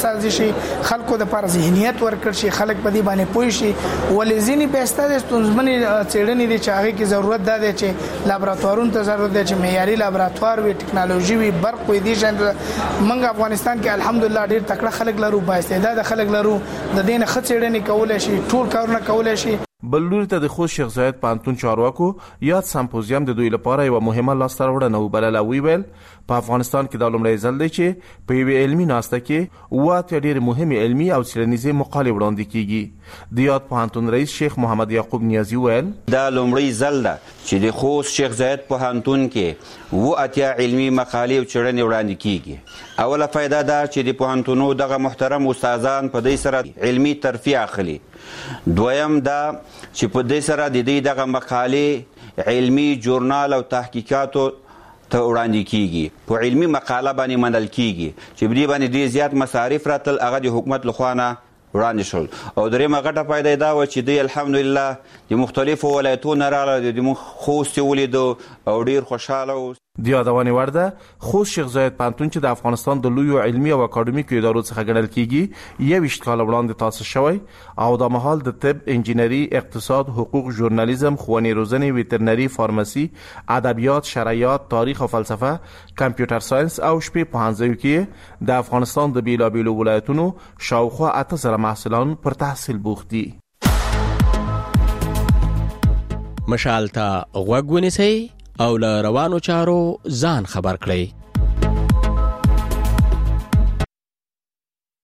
سازي شي خلکو د پر ذهنیت ورکړ شي خلک په دې باندې پوي شي ولې ځینی بهسته د ستونزمنې څېړنې دي چې هغه کې ضرورت ده چې لابراتوارونو ته ضرورت ده چې معیاري لابراتوار وي ټکنالوژي وي برق وي دي شان منګ افغانستان کې الحمدلله ډېر تکړه خلک لرو با استعداد خلک لرو د دین خڅېړنې کولای شي ټول کارونه کولای شي. بل لوري ته د خوست شیخ زاید پوهنتون چارواکو یاد سمپوزیم د دوی لپاره یو مهمه لاسته راوړنه وبلله. ویل په افغانستان کې د لومړی ځل دی چې په یوې علمي ناسته کې واته ډېرې مهمې علمي او څېړنیزې مقالې وړاندې کیږي. د یاد پوهنتون رئیس شیخ محمد یعقوب نیازی ویل دا لومړی ځل ده چې د خوست شیخ زاید پوهنتون کې اتیا علمي مقالې او څېړنې وړاندې کیږي. اوله فایده دا چې د پوهنتونو دغه محترم استادان په دې سره علمي ترفیع اخلي. دویم دا چې په دې سره د دې دغه مقالې علمي جورنال او تحقیقاتو ته وړاندې کیږي په علمي مقاله باندې منل کیږي چې په دې باندې ډېر زیات مصارف راتل هغه د حکومت لخوا نه وړاندې شول. او درېیمه غټه فایده دا وه چې دوی الحمدلله د مختلفو ولایتونو راغله د موږ خوست یې ولیدو او ډېر خوشحاله و. د یادونې وړ ده خوست شیخ زاید پوهنتون چې د افغانستان د لویو علمي او اکاډمیکو ادارو څخه ګڼل کیږي 21 کاله وړاندې تاسیس شوی او دا مهال د طب، انجینري، اقتصاد، حقوق، ژورنالیزم، ښوونې روزنې، ویترنري، فارمسي، ادبیات، شرعیات، تاریخ او فلسفه، کمپیوټر ساينس او شپې پوهنځیو کې د افغانستان د بیلابیلو ولایتونو شاوخوا 8000 محصلان پر تحصیل بوخت دي. مشال ته غوږ ونیسئ او له روانو چارو ځان خبر کړئ.